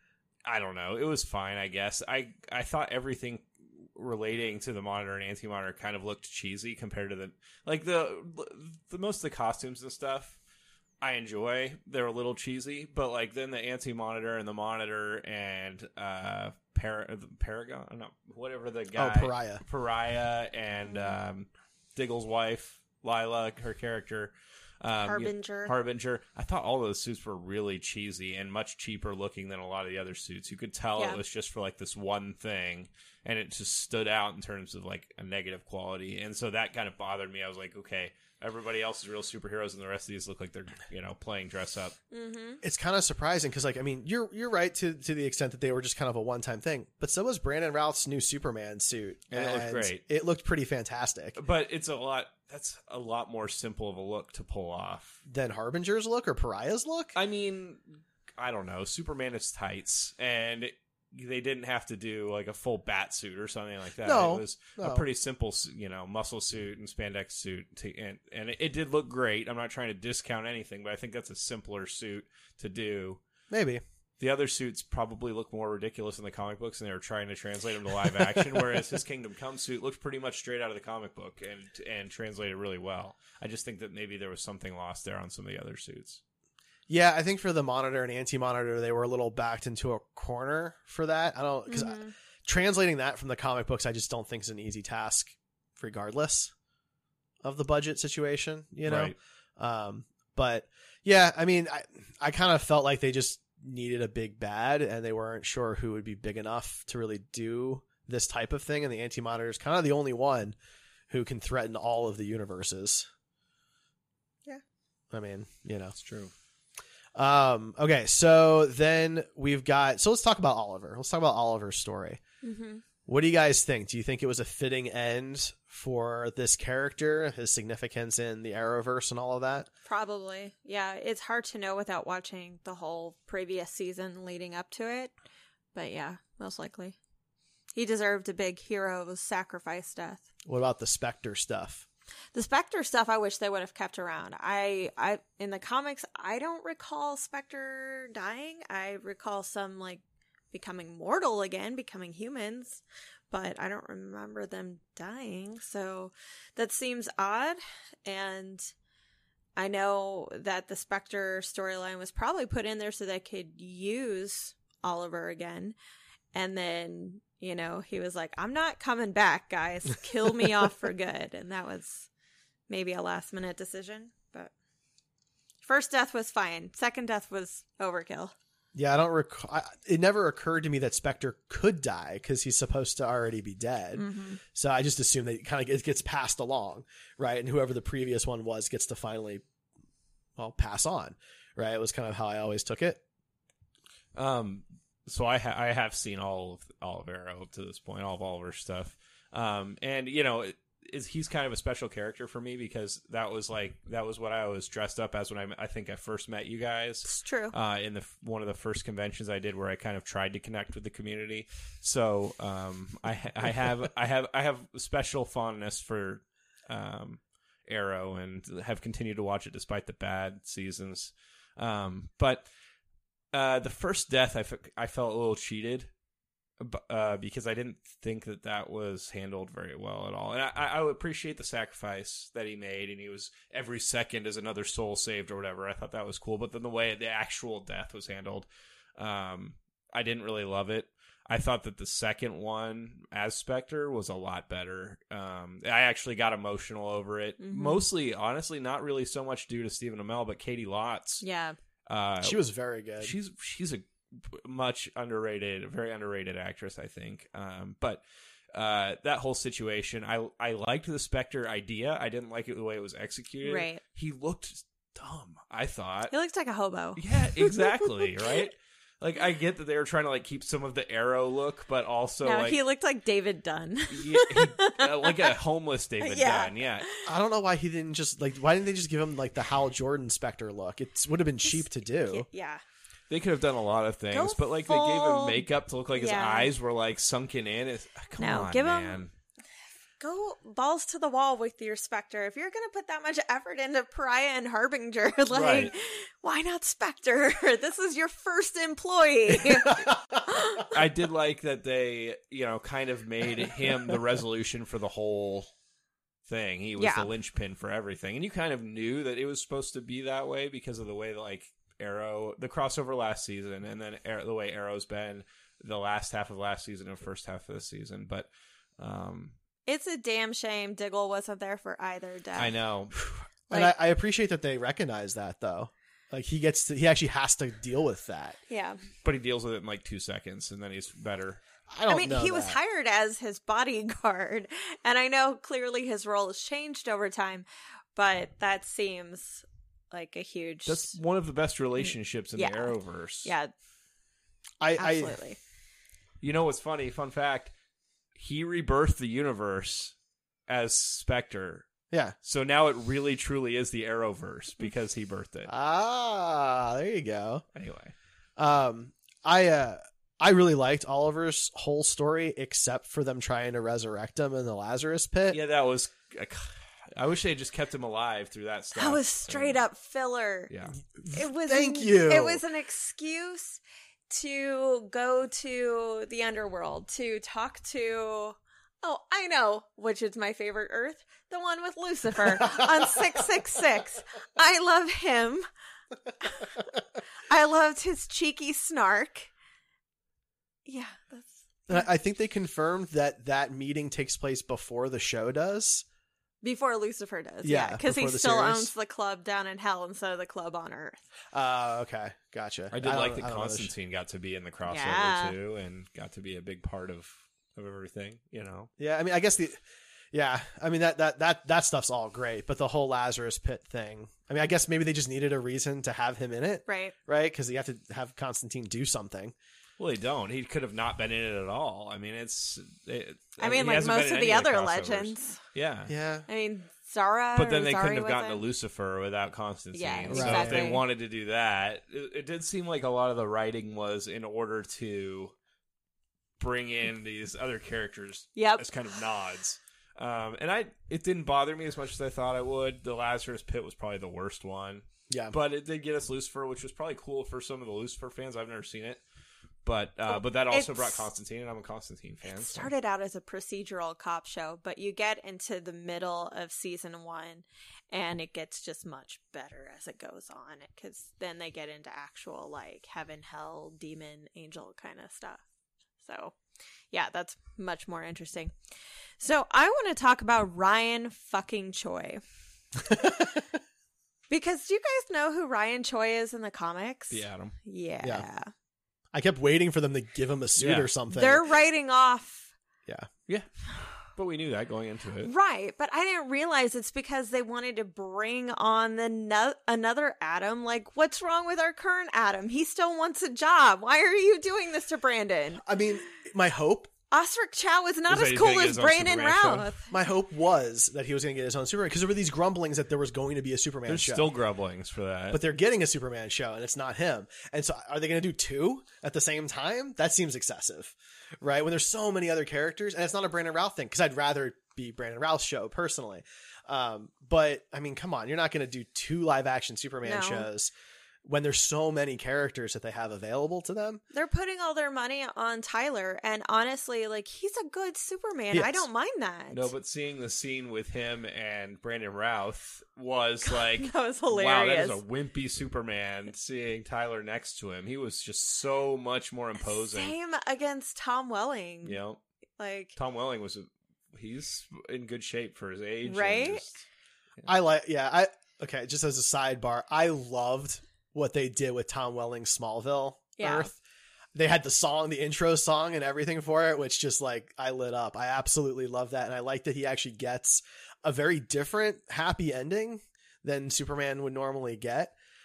I don't know. It was fine, I guess. I I thought everything relating to the Monitor and Anti-Monitor kind of looked cheesy compared to the like the the most of the costumes and stuff. I enjoy. They're a little cheesy, but like then the Anti-Monitor and the Monitor and uh Par- Paragon, no, whatever the guy, Oh, Pariah, Pariah, and um, Diggle's wife, Lila, her character, um, Harbinger. Harbinger. I thought all those suits were really cheesy and much cheaper looking than a lot of the other suits. You could tell Yeah. it was just for like this one thing, and it just stood out in terms of like a negative quality, and so that kind of bothered me. I was like, okay. Everybody else is real superheroes, and the rest of these look like they're, you know, playing dress up. Mm-hmm. It's kind of surprising because, like, I mean, you're you're right to to the extent that they were just kind of a one time thing. But so was Brandon Routh's new Superman suit, And it looked great. It looked pretty fantastic. But it's a lot. That's a lot more simple of a look to pull off Than Harbinger's look or Pariah's look. I mean, I don't know. Superman is tights, and they didn't have to do like a full bat suit or something like that. No, it was no. a pretty simple, you know, muscle suit and spandex suit, to, and and it, it did look great. I'm not trying to discount anything, but I think that's a simpler suit to do. Maybe. The other suits probably look more ridiculous in the comic books, and they were trying to translate them to live action. Whereas his Kingdom Come suit looked pretty much straight out of the comic book and and translated really well. I just think that maybe there was something lost there on some of the other suits. Yeah, I think for the Monitor and Anti-Monitor, they were a little backed into a corner for that. I don't because Mm-hmm. translating that from the comic books, I just don't think is an easy task, regardless of the budget situation. You know, Right. um, but yeah, I mean, I I kind of felt like they just needed a big bad, and they weren't sure who would be big enough to really do this type of thing. And the Anti-Monitor is kind of the only one who can threaten all of the universes. Yeah, I mean, you know, That's true. Um, okay, so then we've got, so let's talk about Oliver. Let's talk about Oliver's story. Mm-hmm. What do you guys think? Do you think it was a fitting end for this character, his significance in the Arrowverse and all of that? Probably. Yeah, it's hard to know without watching the whole previous season leading up to it. But yeah, most likely. He deserved a big hero sacrifice death. What about the Spectre stuff? The Spectre stuff I wish they would have kept around. I I in the comics I don't recall Spectre dying. I recall some like becoming mortal again, becoming humans, but I don't remember them dying. So that seems odd, and I know that the Spectre storyline was probably put in there so they could use Oliver again. And then, you know, he was like, I'm not coming back, guys. Kill me off for good. And that was maybe a last minute decision. But first death was fine. Second death was overkill. Yeah, I don't recall. It never occurred to me that Spectre could die because he's supposed to already be dead. Mm-hmm. So I just assume that it kind of it gets passed along, right? And whoever the previous one was gets to finally, well, pass on, right? It was kind of how I always took it. Um, so I ha- I have seen all of all of Arrow up to this point, all of Oliver's stuff. Um, and you know, it, is he's kind of a special character for me because that was like that was what I was dressed up as when I I think I first met you guys. It's true. Uh, in the one of the first conventions I did, where I kind of tried to connect with the community. So um, I I have I have I have special fondness for um, Arrow and have continued to watch it despite the bad seasons. Um, but uh, the first death, I, f- I felt a little cheated. Uh, because I didn't think that that was handled very well at all. And I, I would appreciate the sacrifice that he made, and he was every second as another soul saved or whatever. I thought that was cool. But then the way the actual death was handled, um, I didn't really love it. I thought that the second one as Spectre was a lot better. Um, I actually got emotional over it. Mm-hmm. Mostly, honestly, not really so much due to Stephen Amell, but Katie Lotz. Yeah. Uh, She was very good. She's she's a much underrated, very underrated actress, I think. Um, but uh, that whole situation, I I liked the Spectre idea. I didn't like it the way it was executed. Right. He looked dumb, I thought. He looks like a hobo. Yeah, exactly. Right. Like, I get that they were trying to, like, keep some of the Arrow look, but also, no, like... he looked like David Dunn. he, he, uh, like a homeless David Yeah. Dunn, yeah. I don't know why he didn't just like. Why didn't they just give him like the Hal Jordan Spectre look? It would have been cheap to do. Yeah. They could have done a lot of things, Go but, like, they full- gave him makeup to look like his Yeah. eyes were, like, sunken in. It's, come No, on, give him- man. Go balls to the wall with your Spectre. If you're going to put that much effort into Pariah and Harbinger, like, Right. why not Spectre? This is your first employee. I did like that they, you know, kind of made him the resolution for the whole thing. He was Yeah. the linchpin for everything. And you kind of knew that it was supposed to be that way because of the way that, like, Arrow, the crossover last season, and then Arrow, the way Arrow's been the last half of last season and first half of this season. But, um... It's a damn shame Diggle wasn't there for either death. I know. And Like- I, I appreciate that they recognize that though. Like he gets to, he actually has to deal with that. Yeah. But he deals with it in, like, two seconds, and then he's better. I don't I mean, know he was that. hired as his bodyguard, and I know clearly his role has changed over time, but that seems like a huge. That's one of the best relationships in Yeah. the Arrowverse. yeah, I, I absolutely. You know what's funny? Fun fact. He rebirthed the universe as Spectre. yeah. So now it really truly is the Arrowverse because he birthed it. Ah, there you go. Anyway. Um, I uh, I really liked Oliver's whole story, except for them trying to resurrect him in the Lazarus pit. Yeah, that was... I wish they had just kept him alive through that stuff. That was straight up filler. Yeah. It was. Thank you. It was an excuse to go to the underworld to talk to. Oh, I know which is my favorite Earth. The one with Lucifer on six six six. I love him. I loved his cheeky snark. Yeah, that's And I I think they confirmed that that meeting takes place before the show does. before Lucifer does. Yeah, Yeah, because he before the still series. owns the club down in hell instead of the club on Earth. Uh, okay, gotcha. I did don't- like that I don't know this- Constantine got to be in the crossover, Yeah. too, and got to be a big part of, of everything, you know? Yeah, I mean, I guess the, yeah, I mean that that that that stuff's all great, but the whole Lazarus pit thing. I mean, I guess maybe they just needed a reason to have him in it, Right. right? Because you have to have Constantine do something. Well, they don't. He could have not been in it at all. I mean, it's... It, I mean, he like hasn't been most in of the any other crossovers. legends. Yeah. Yeah, I mean, Zara. But then or they Zari couldn't have was gotten in. to Lucifer without Constantine. Yeah, So if exactly. they wanted to do that, it, it did seem like a lot of the writing was in order to bring in these other characters Yep. as kind of nods. Um, and I, it didn't bother me as much as I thought it would. The Lazarus Pit was probably the worst one. yeah. But it did get us Lucifer, which was probably cool for some of the Lucifer fans. I've never seen it. But uh, but that also It's- brought Constantine, and I'm a Constantine fan. It so- started out as a procedural cop show, but you get into the middle of season one, and it gets just much better as it goes on. Because then they get into actual like heaven, hell, demon, angel kind of stuff. So, yeah, that's much more interesting. So I want to talk about Ryan fucking Choi. Because do you guys know who Ryan Choi is in the comics? The Atom. Yeah. Yeah. I kept waiting for them to give him a suit Yeah. or something. They're writing off. Yeah. But we knew that going into it. Right, but I didn't realize it's because they wanted to bring on the no- another Adam. Like, what's wrong with our current Adam? He still wants a job. Why are you doing this to Brandon? I mean, my hope, Osric Chow is not Is that as he's cool gonna get as his own Brandon Superman show? Routh. my hope was that he was going to get his own Superman because there were these grumblings that there was going to be a Superman There's show. still grumblings for that. But they're getting a Superman show, and it's not him. And so, are they going to do two at the same time? That seems excessive, right? When there's so many other characters, and it's not a Brandon Routh thing, because I'd rather be Brandon Routh's show personally. Um, but I mean, come on, you're not going to do two live action Superman No. shows when there's so many characters that they have available to them. They're putting all their money on Tyler, and honestly, like, he's a good Superman. He I is. don't mind that. No, but seeing the scene with him and Brandon Routh was like, that was wow, that hilarious. is a wimpy Superman. Seeing Tyler next to him, he was just so much more imposing. Same against Tom Welling. You know, Like, Tom Welling was, a, he's in good shape for his age. and Right? just- I like, yeah, I, okay, just as a sidebar, I loved what they did with Tom Welling's Smallville Yeah. Earth. They had the song, the intro song and everything for it, which just like I lit up. I absolutely love that. And I like that he actually gets a very different happy ending than Superman would normally get.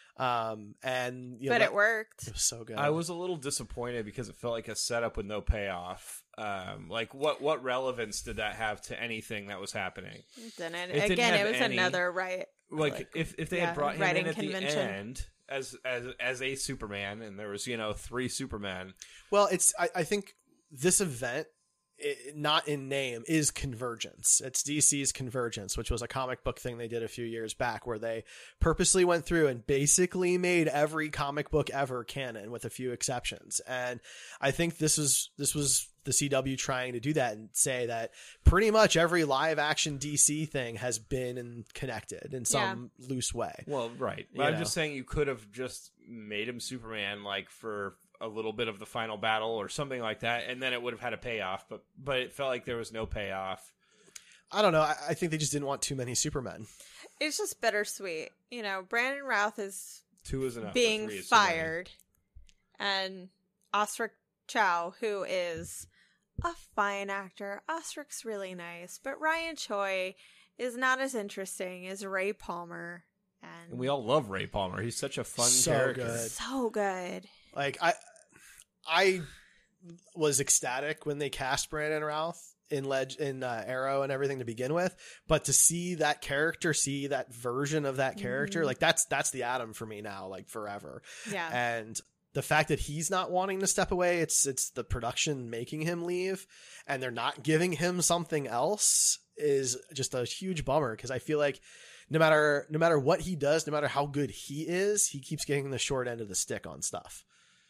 Um, and you know, but that- it worked. It was so good. I was a little disappointed because it felt like a setup with no payoff. Um, like what what relevance did that have to anything that was happening? It didn't. It didn't Again, have it was any- another right. Like, Like, if if they yeah, had brought him writing in at convention. the end as as as a Superman, and there was you know three Supermen. Well, it's I, I think this event, i not in name, is Convergence. It's D C's Convergence, which was a comic book thing they did a few years back, where they purposely went through and basically made every comic book ever canon, with a few exceptions. And I think this was this was the C W trying to do that and say that pretty much every live action D C thing has been in, connected in some loose way. Well, right. You But I'm know. just saying you could have just made him Superman, like for a little bit of the final battle or something like that, and then it would have had a payoff. But but it felt like there was no payoff. I don't know. I, I think they just didn't want too many Supermen. It's just bittersweet. You know, Brandon Routh is Two is enough. but being three is too many. fired, and Osric Chow, who is a fine actor. Osric's really nice, but Ryan Choi is not as interesting as Ray Palmer. And, And we all love Ray Palmer. He's such a fun So character. good. so good. Like I, I was ecstatic when they cast Brandon Routh in Leg in uh, Arrow and everything to begin with, but to see that character, see that version of that character, Mhm. like that's that's the Atom for me now, like forever. Yeah. And the fact that he's not wanting to step away, it's it's the production making him leave, and they're not giving him something else, is just a huge bummer, because I feel like no matter no matter what he does, no matter how good he is, he keeps getting the short end of the stick on stuff.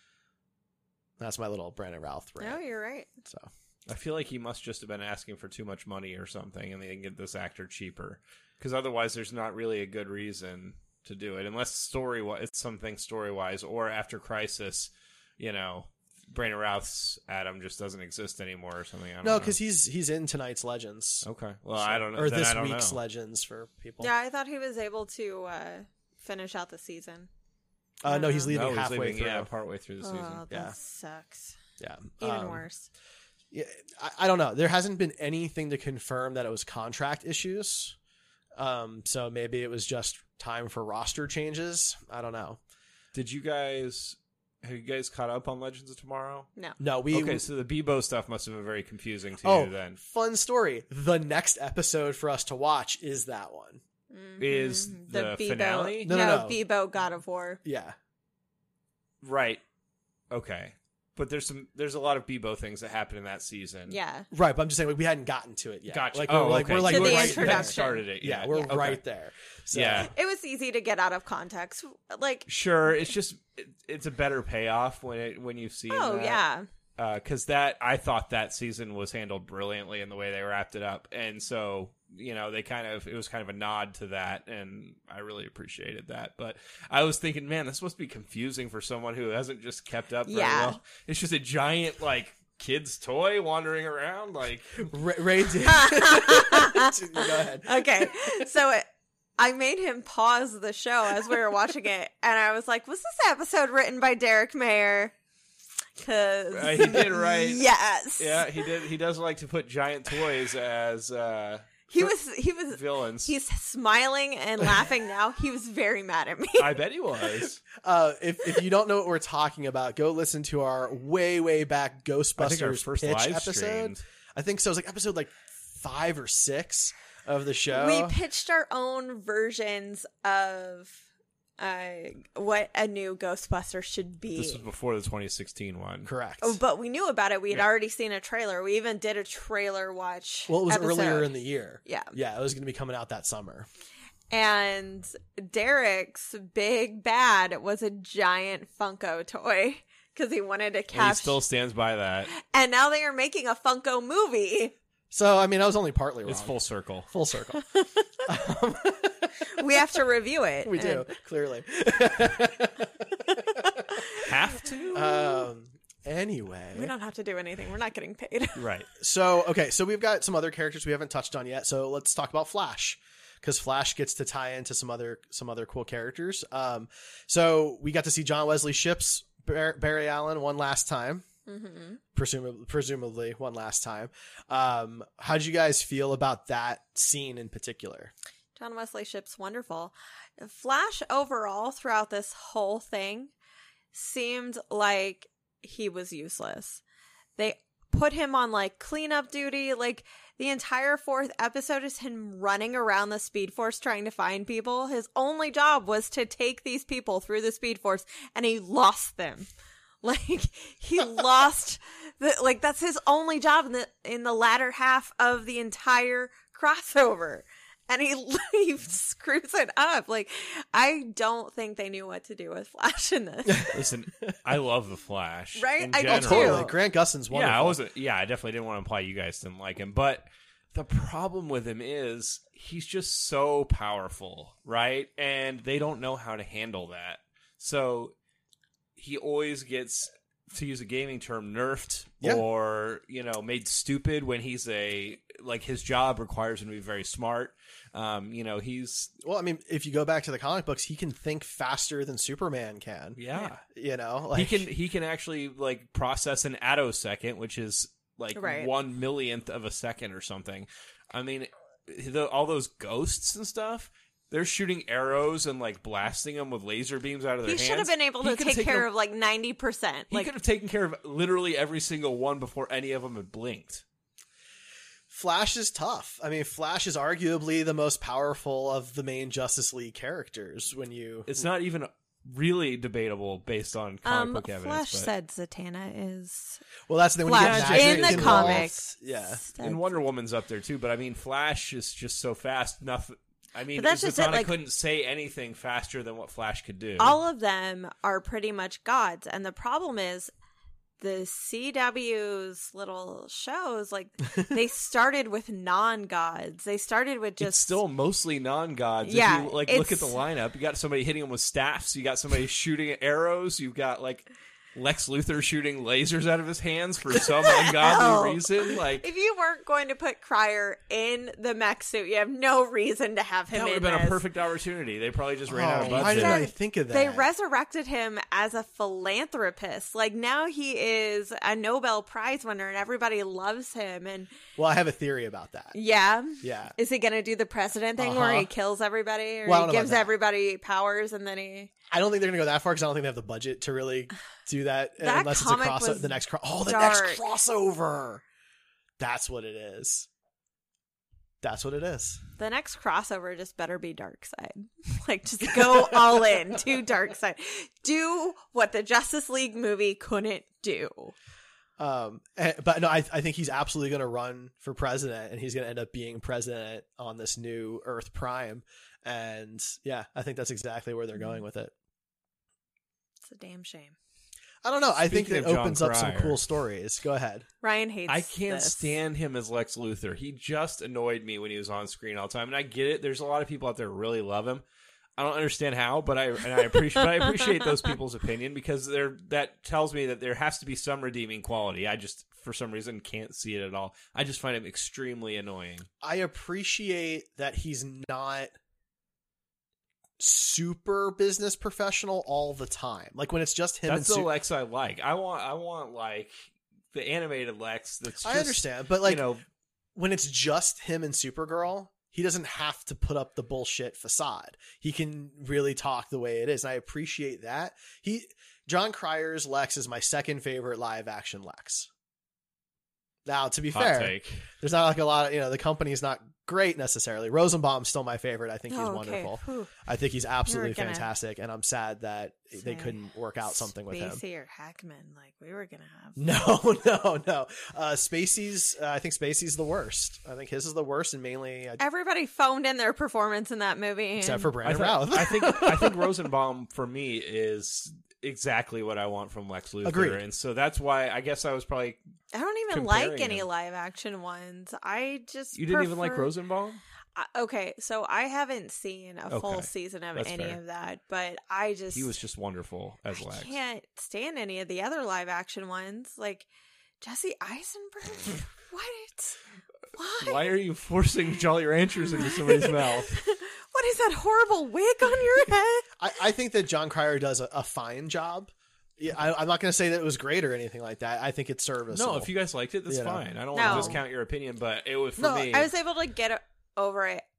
That's my little Brandon Routh rant. No, you're right. So I feel like he must just have been asking for too much money or something, and they can get this actor cheaper. Because otherwise, there's not really a good reason to do it, unless story it's something story wise, or after Crisis, you know, Brandon Routh's Atom just doesn't exist anymore or something. I don't no, know. because he's he's in tonight's Legends. Okay, well, So- I don't know, or then this I don't week's know. Legends for people. Yeah, I thought he was able to uh, finish out the season. Uh, no, he's Uh, leaving No, he's halfway leaving, through. yeah, partway through the season. Oh, that Yeah. sucks. Yeah, Even Um, worse. Yeah, I, I don't know. There hasn't been anything to confirm that it was contract issues. Um, so maybe it was just time for roster changes. I don't know. Did you guys have you guys caught up on Legends of Tomorrow? No. No, we. Okay, so the Bebo stuff must have been very confusing to oh, you then. fun story. The next episode for us to watch is that one. Is Mhm. the Bebo, finale? No, no, no. Bebo God of War. Yeah. Right. Okay. But there's some there's a lot of Bebo things that happen in that season. Yeah. Right, but I'm just saying like, we hadn't gotten to it yet. Gotcha. Like, oh, we're, like okay. we're like To the right right introduction. there. there. Started it. Yeah, Yeah, we're Okay. right there. So, Yeah. It was easy to get out of context. Like, Sure, it's just it, it's a better payoff when it when you've seen. oh, that. yeah. Because that I thought that season was handled brilliantly in the way they wrapped it up, and so you know they kind of it was kind of a nod to that, and I really appreciated that. But I was thinking, man, this must be confusing for someone who hasn't just kept up very Yeah. well. It's just a giant like kid's toy wandering around, like Ray, Ray did. Go ahead. Okay. So it, I made him pause the show as we were watching it, and I was like, was this episode written by Derek Mayer? Because Uh, he did, right? Yes. yeah, he did. He does like to put giant toys as uh, He was. He was. villains. He's smiling and laughing now. He was very mad at me. I bet he was. Uh, if if you don't know what we're talking about, go listen to our way way back I think our Ghostbusters first pitch live episode. streamed. I think so. It was like episode like five or six of the show. We pitched our own versions of uh, what a new Ghostbuster should be. This was before the twenty sixteen one. Correct. Oh, but we knew about it. We had Yeah. already seen a trailer. We even did a trailer watch. well, it was episode. earlier in the year. Yeah. Yeah, it was going to be coming out that summer. And Derek's big bad was a giant Funko toy because he wanted to And he capture. still stands by that. And now they are making a Funko movie. So I mean, I was only partly wrong. It's full circle. full circle. um, We have to review it. we do And- clearly. Have to? um. Anyway, We don't have to do anything. We're not getting paid. right. So, okay, so we've got some other characters we haven't touched on yet. So let's talk about Flash, because Flash gets to tie into some other some other cool characters. Um, so we got to see John Wesley Ships, Bar- Barry Allen one last time, Mm-hmm. presumably, presumably one last time. Um, how did you guys feel about that scene in particular? John Wesley Shipp's wonderful. Flash overall throughout this whole thing seemed like he was useless. They put him on like cleanup duty. Like the entire fourth episode is him running around the Speed Force trying to find people. His only job was to take these people through the Speed Force, and he lost them. Like he lost the like that's his only job in the in the latter half of the entire crossover. And he, he screws it up. Like, I don't think they knew what to do with Flash in this. Listen, I love the Flash. Right? in I do Oh, general. totally. Grant Gustin's wonderful. Yeah, I wasn't. Yeah, I definitely didn't want to imply you guys didn't like him, but the problem with him is he's just so powerful, right? And they don't know how to handle that. So he always gets, to use a gaming term, nerfed Yeah. or, you know, made stupid when he's a, like his job requires him to be very smart. Um, you know, he's, Well, I mean, if you go back to the comic books, he can think faster than Superman can. yeah. You know, like he can he can actually like process an attosecond, which is like Right. one millionth of a second or something. I mean, the, all those ghosts and stuff, they're shooting arrows and like blasting them with laser beams out of their He hands. should have been able He to could have take taken care them- of like ninety percent. He Like, could have taken care of literally every single one before any of them had blinked. Flash is tough. I mean, Flash is arguably the most powerful of the main Justice League characters. When you, It's not even really debatable based on comic um, book evidence. Flash but said Zatanna is well, that's the thing. When Flash you get in magic the involved, comics. yeah. said- and Wonder Woman's up there too, but I mean, Flash is just so fast. Nothing. I mean, But that's just it, Zatanna like- couldn't say anything faster than what Flash could do. all of them are pretty much gods, and the problem is the C W's little shows, like they started with non-gods. They started with just It's still mostly non-gods. Yeah, if you like look at the it's- lineup, you got somebody hitting them with staffs, you got somebody shooting arrows, you've got like Lex Luthor shooting lasers out of his hands for some hell? ungodly reason. Like If you weren't going to put Cryer in the mech suit, you have no reason to have him that would in have been this. a perfect opportunity. They probably just ran out of Oh, budget. why didn't I Instead, think of that? They resurrected him as a philanthropist. Like now he is a Nobel Prize winner and everybody loves him. And well, I have a theory about that. yeah. Yeah. Is he going to do the president thing where Uh-huh. he kills everybody or Well, I don't he know gives about that. everybody powers and then he. I don't think they're going to go that far because I don't think they have the budget to really do that, That unless it's a comic crossover. was The next cro- oh, the dark. next crossover. That's what it is. That's what it is. The next crossover just better be Darkseid. Like, just go all in to Darkseid. Do what the Justice League movie couldn't do. Um, eh, but no, I, I think he's absolutely going to run for president, and he's going to end up being president on this new Earth Prime. And yeah, I think that's exactly where they're going with it. It's a damn shame. I don't know. I think Speaking it of John opens up some Cryer. cool stories. Go ahead. Ryan hates I can't this. stand him as Lex Luthor. He just annoyed me when he was on screen all the time. And I get it. There's a lot of people out there who really love him. I don't understand how, but I and I appreciate but I appreciate those people's opinion because there that tells me that there has to be some redeeming quality. I just for some reason can't see it at all. I just find him extremely annoying. I appreciate that he's not super business professional all the time. Like when it's just him That's and the Su- Lex I like. I want I want like the animated Lex that's just, I understand, but like you know, when it's just him and Supergirl, he doesn't have to put up the bullshit facade. He can really talk the way it is. And I appreciate that. He John Cryer's Lex is my second favorite live action Lex. Now, to be hot fair, take. there's not like a lot of, you know, the company's not great necessarily. Rosenbaum's still my favorite. I think he's Oh, okay. wonderful. Whew. I think he's absolutely gonna fantastic, and I'm sad that they say couldn't work out something with him. Spacey or Hackman, like we were gonna have. No, no, no. Uh, Spacey's, uh, I think Spacey's the worst. I think his is the worst, and mainly uh, Everybody phoned in their performance in that movie. except and- for I, Brandon th- Routh. I think I think Rosenbaum for me is exactly what I want from Lex Luthor, Agreed. and so that's why I guess I was probably I don't even comparing like any him. live action ones. I just you didn't even like prefer- Rosenbaum. I- okay, so I haven't seen a full Okay. season of That's any fair. of that, but I just He was just wonderful as I Lex. can't stand any of the other live action ones, like Jesse Eisenberg. What? Why? Why are you forcing Jolly Ranchers into somebody's mouth? What is that horrible wig on your head? I, I think that John Cryer does a, a fine job. Yeah, I, I'm not going to say that it was great or anything like that. I think it's serviceable. No, if you guys liked it, that's You know. fine. I don't No. want to discount your opinion, but it was for No, me. I was able to get o- over it.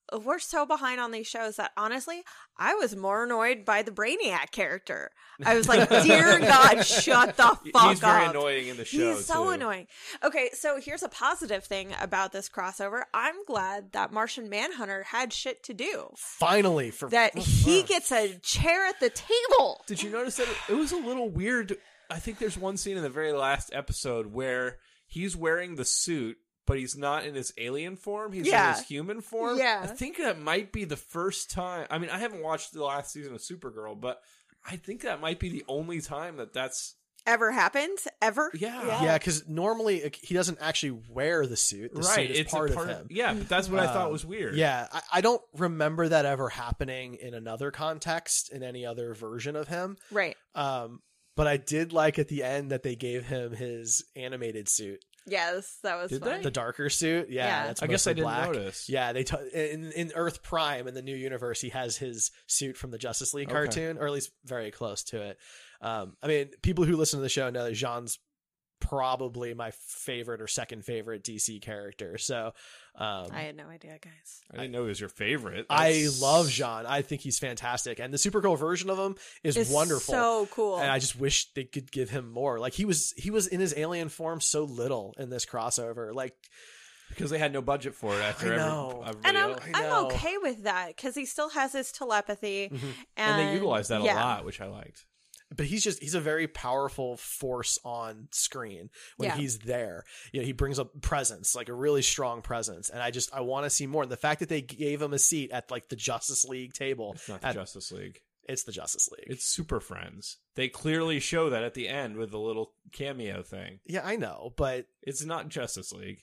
we're so behind on these shows that honestly, I was more annoyed by the Brainiac character. I was like, dear God, shut the fuck up. He's very annoying in the show, He's so too. annoying. Okay, so here's a positive thing about this crossover. I'm glad that Martian Manhunter had shit to do. Finally, for That he gets a chair at the table. Did you notice that it was a little weird? I think there's one scene in the very last episode where he's wearing the suit, but he's not in his alien form. He's Yeah. in his human form. Yeah. I think that might be the first time. I mean, I haven't watched the last season of Supergirl, but I think that might be the only time that that's... Ever happened? Ever? Yeah. yeah, because normally uh, he doesn't actually wear the suit. The right. suit is It's part, a part of him. Yeah, but that's what I thought Um, was weird. Yeah, I, I don't remember that ever happening in another context, in any other version of him. Right. Um, but I did like at the end that they gave him his animated suit, Yes, that was Did fun. they? the darker suit. Yeah, Yeah. that's I guess mostly I didn't black. notice. Yeah, they t- in in Earth Prime in the new universe, he has his suit from the Justice League Okay. cartoon, or at least very close to it. Um, I mean, people who listen to the show know that Jean's probably my favorite or second favorite D C character. So um, I had no idea, guys. I didn't know he was your favorite. I That's- love Jean. I think he's fantastic, and the Supergirl version of him is It's wonderful. so cool. And I just wish they could give him more. Like he was, he was in his alien form so little in this crossover. Like, Because they had no budget for it after I every, know. everybody and I'm, else. I I'm know. okay with that because he still has his telepathy. Mhm. And, And they utilized that a yeah. lot, which I liked. but he's just he's a very powerful force on screen when Yeah. he's there. You know, he brings a presence, like a really strong presence, and I just I want to see more. And the fact that they gave him a seat at like the Justice League table, It's not the at- Justice League. it's the Justice League. It's Super Friends. They clearly show that at the end with the little cameo thing. yeah, I know, but It's not Justice League.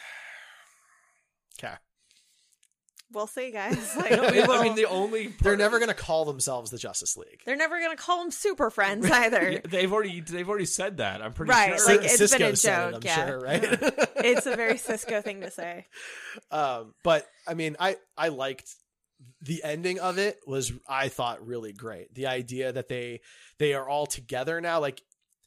okay, We'll see, guys. Like, No, we I will- mean, the only part- they're never gonna call themselves the Justice League. they're never going to call them super friends either. Yeah, they've already they've already said that. I'm pretty Right, sure. like, it's Cisco been a said it, joke, I'm yeah. sure, right? It's a very Cisco thing to say. Um, but I mean, I I liked the ending of it. Was I thought really great. The idea that they they are all together now. Like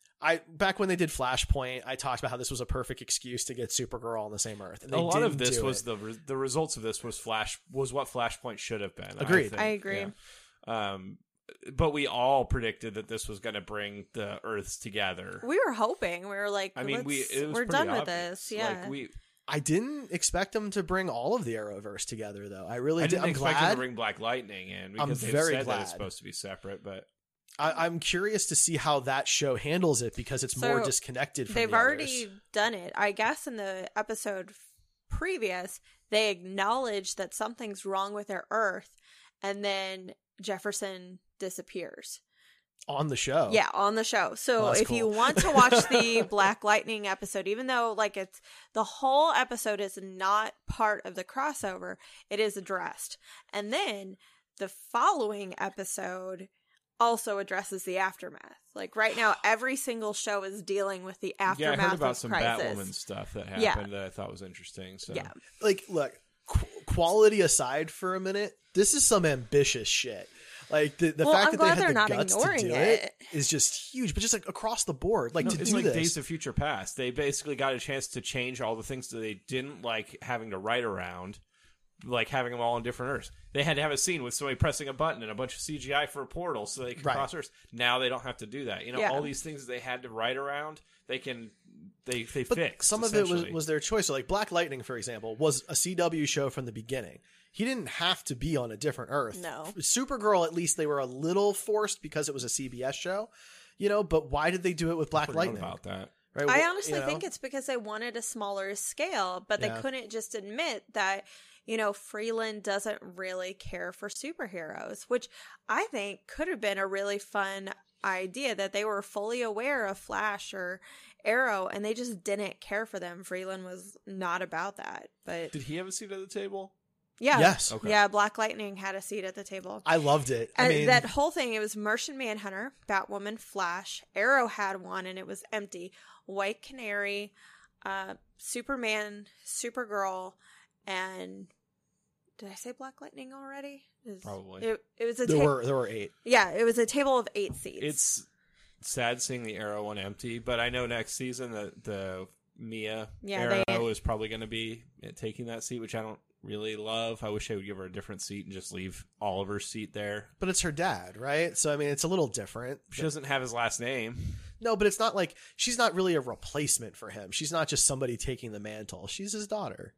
I back when they did Flashpoint, I talked about how this was a perfect excuse to get Supergirl on the same Earth. And they a lot of didn't this do was it. the re- the results of this was Flash was what Flashpoint should have been. Agreed. think. I agree. Yeah. Um, but we all predicted that this was going to bring the Earths together. We were hoping. We were like, I mean, we let's- it was we're pretty done with obvious. this. Yeah. Like we, I didn't expect them to bring all of the Arrowverse together, though. I really I did. didn't I'm expect them glad. to bring Black Lightning in because I'm they've very said that glad. it's supposed to be separate. But I, I'm curious to see how that show handles it because it's more So, disconnected from They've the already others. done it. I guess in the episode previous, they acknowledge that something's wrong with their Earth, and then Jefferson disappears. on the show. Yeah, on the show. So Oh, that's if you cool. want to watch the Black Lightning episode, even though like it's the whole episode is not part of the crossover, it is addressed. And then the following episode also addresses the aftermath. Like right now, every single show is dealing with the yeah, I aftermath heard about of some Crisis. Batwoman stuff that Yeah. happened that I thought was interesting. So Yeah. Like, look, qu- quality aside for a minute, this is some ambitious shit. Like the, the Well, fact I'm that glad they they're had the not guts to ignoring do it. it is just huge. But just like across the board, like No, to it's do like this, Days of Future Past. They basically got a chance to change all the things that they didn't like having to write around, like having them all on different Earths. They had to have a scene with somebody pressing a button and a bunch of C G I for a portal so they could Right. cross Earths. Now they don't have to do that. You know, Yeah. all these things that they had to write around, they can they they but fix. some of it was, essentially. was their choice. So like Black Lightning, for example, was a C W show from the beginning. He didn't have to be on a different Earth. No. Supergirl, at least they were a little forced because it was a C B S show, you know. But why did they do it with Black Forgot Lightning? about that. Right? I Well, honestly you know? think it's because they wanted a smaller scale, but they Yeah. couldn't just admit that, you know, Freeland doesn't really care for superheroes, which I think could have been a really fun idea that they were fully aware of Flash or Arrow and they just didn't care for them. Freeland was not about that. But Did he have a seat at the table? yeah. Yes. Okay. Yeah, Black Lightning had a seat at the table. I loved it. I And mean, that whole thing, it was Martian Manhunter, Batwoman, Flash, Arrow had one and it was empty. White Canary, uh, Superman, Supergirl, and did I say Black Lightning already? Is- Probably. It, it was a there ta- were there were eight. yeah, it was a table of eight seats. It's sad seeing the Arrow one empty, but I know next season that the Mia Yeah, Arrow they- is probably going to be taking that seat, which I don't really love. I wish I would give her a different seat and just leave Oliver's seat there. But it's her dad, right? So I mean, it's a little different. She doesn't have his last name. No, but it's not like she's not really a replacement for him. She's not just somebody taking the mantle. She's his daughter.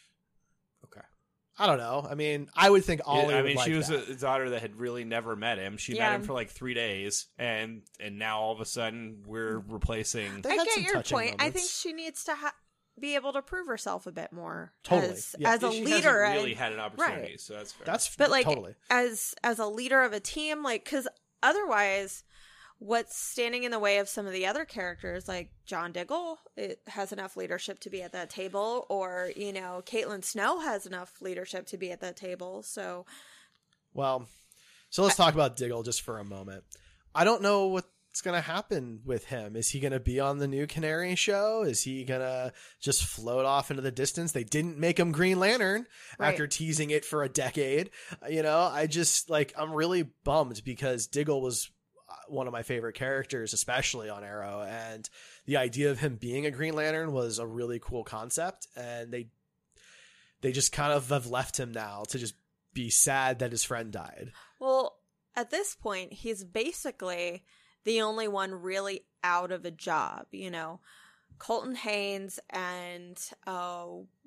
Okay. I don't know. I mean, I would think Ollie. Yeah, I would mean, like she was that. a daughter that had really never met him. She Yeah. met him for like three days, and and now all of a sudden we're replacing. They I had get some your touching point. I think moments. she needs to ha- be able to prove herself a bit more Totally. as, Yeah. as a she leader. hasn't really and- had an opportunity, Right. so that's fair. That's but like totally. as as a leader of a team, like because otherwise, what's standing in the way of some of the other characters, like John Diggle, it has enough leadership to be at that table, or you know, Caitlin Snow has enough leadership to be at that table. So Well, so let's talk about Diggle just for a moment. I don't know what's going to happen with him. Is he going to be on the new Canary show? Is he going to just float off into the distance? They didn't make him Green Lantern Right. after teasing it for a decade. You know, I just like, I'm really bummed because Diggle was one of my favorite characters, especially on Arrow. And the idea of him being a Green Lantern was a really cool concept. And they, they just kind of have left him now to just be sad that his friend died. well, at this point, he's basically the only one really out of a job, you know. Colton Haynes and uh,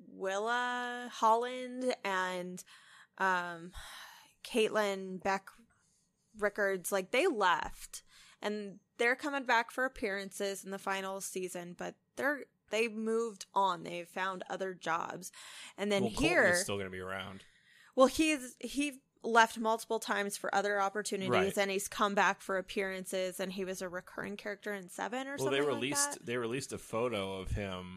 Willa Holland and um, Caitlin Beck Rickards, like they left and they're coming back for appearances in the final season, but they're they moved on. They found other jobs, and then well, Colton here, is still going to be around. well, he's he left multiple times for other opportunities, Right. and he's come back for appearances, and he was a recurring character in Seven or Well, something they like released that. they released a photo of him.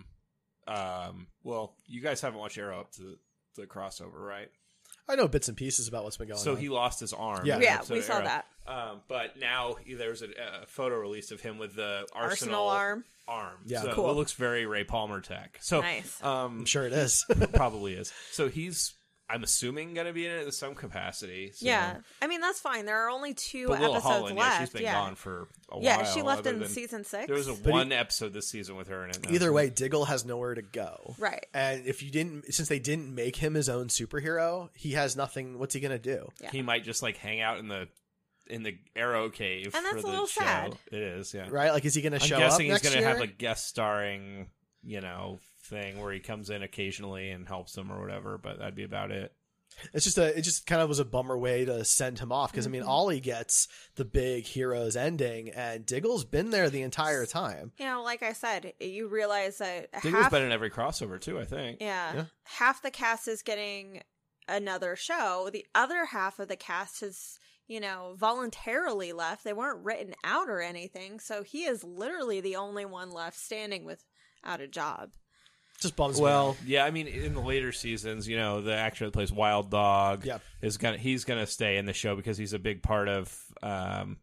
Um, well, you guys haven't watched Arrow up to the, the crossover, right? I know bits and pieces about what's been going So on. he lost his arm. Yeah. in the Yeah, episode we of saw Arrow. that. Um, but now there's a, a photo released of him with the Arsenal Arsenal, arm. arm. Yeah. so Cool. it looks very Ray Palmer tech. So Nice. um, I'm sure it is. probably is. So he's, I'm assuming, going to be in it in some capacity. So. Yeah, I mean that's fine. There are only two But Willa episodes Holland, left. yeah, she's been yeah. gone for a yeah, while. she left other in than- season six. There was a But he- one episode this season with her in it. Either way, Diggle has nowhere to go. Right. And if you didn't, since they didn't make him his own superhero, he has nothing. What's he going to do? Yeah. He might just like hang out in the in the Arrow cave. And that's for a the little show. sad. It is, yeah. Right? Like, is he going to I'm show up guessing he's next going to year? have a guest starring, you know, thing where he comes in occasionally and helps them or whatever. But that'd be about it. It's just a. It just kind of was a bummer way to send him off because I mean, Mm-hmm. Ollie gets the big heroes ending, and Diggle's been there the entire time. You know, like I said, you realize that Diggle's half, been in every crossover too, I think. yeah, Yeah. half the cast is getting another show. The other half of the cast has, you know, voluntarily left. They weren't written out or anything, so he is literally the only one left standing without a job. Just bums me Well, out. yeah, I mean, in the later seasons, you know, the actor that plays Wild Dog Yep. is gonna he's gonna stay in the show because he's a big part of um,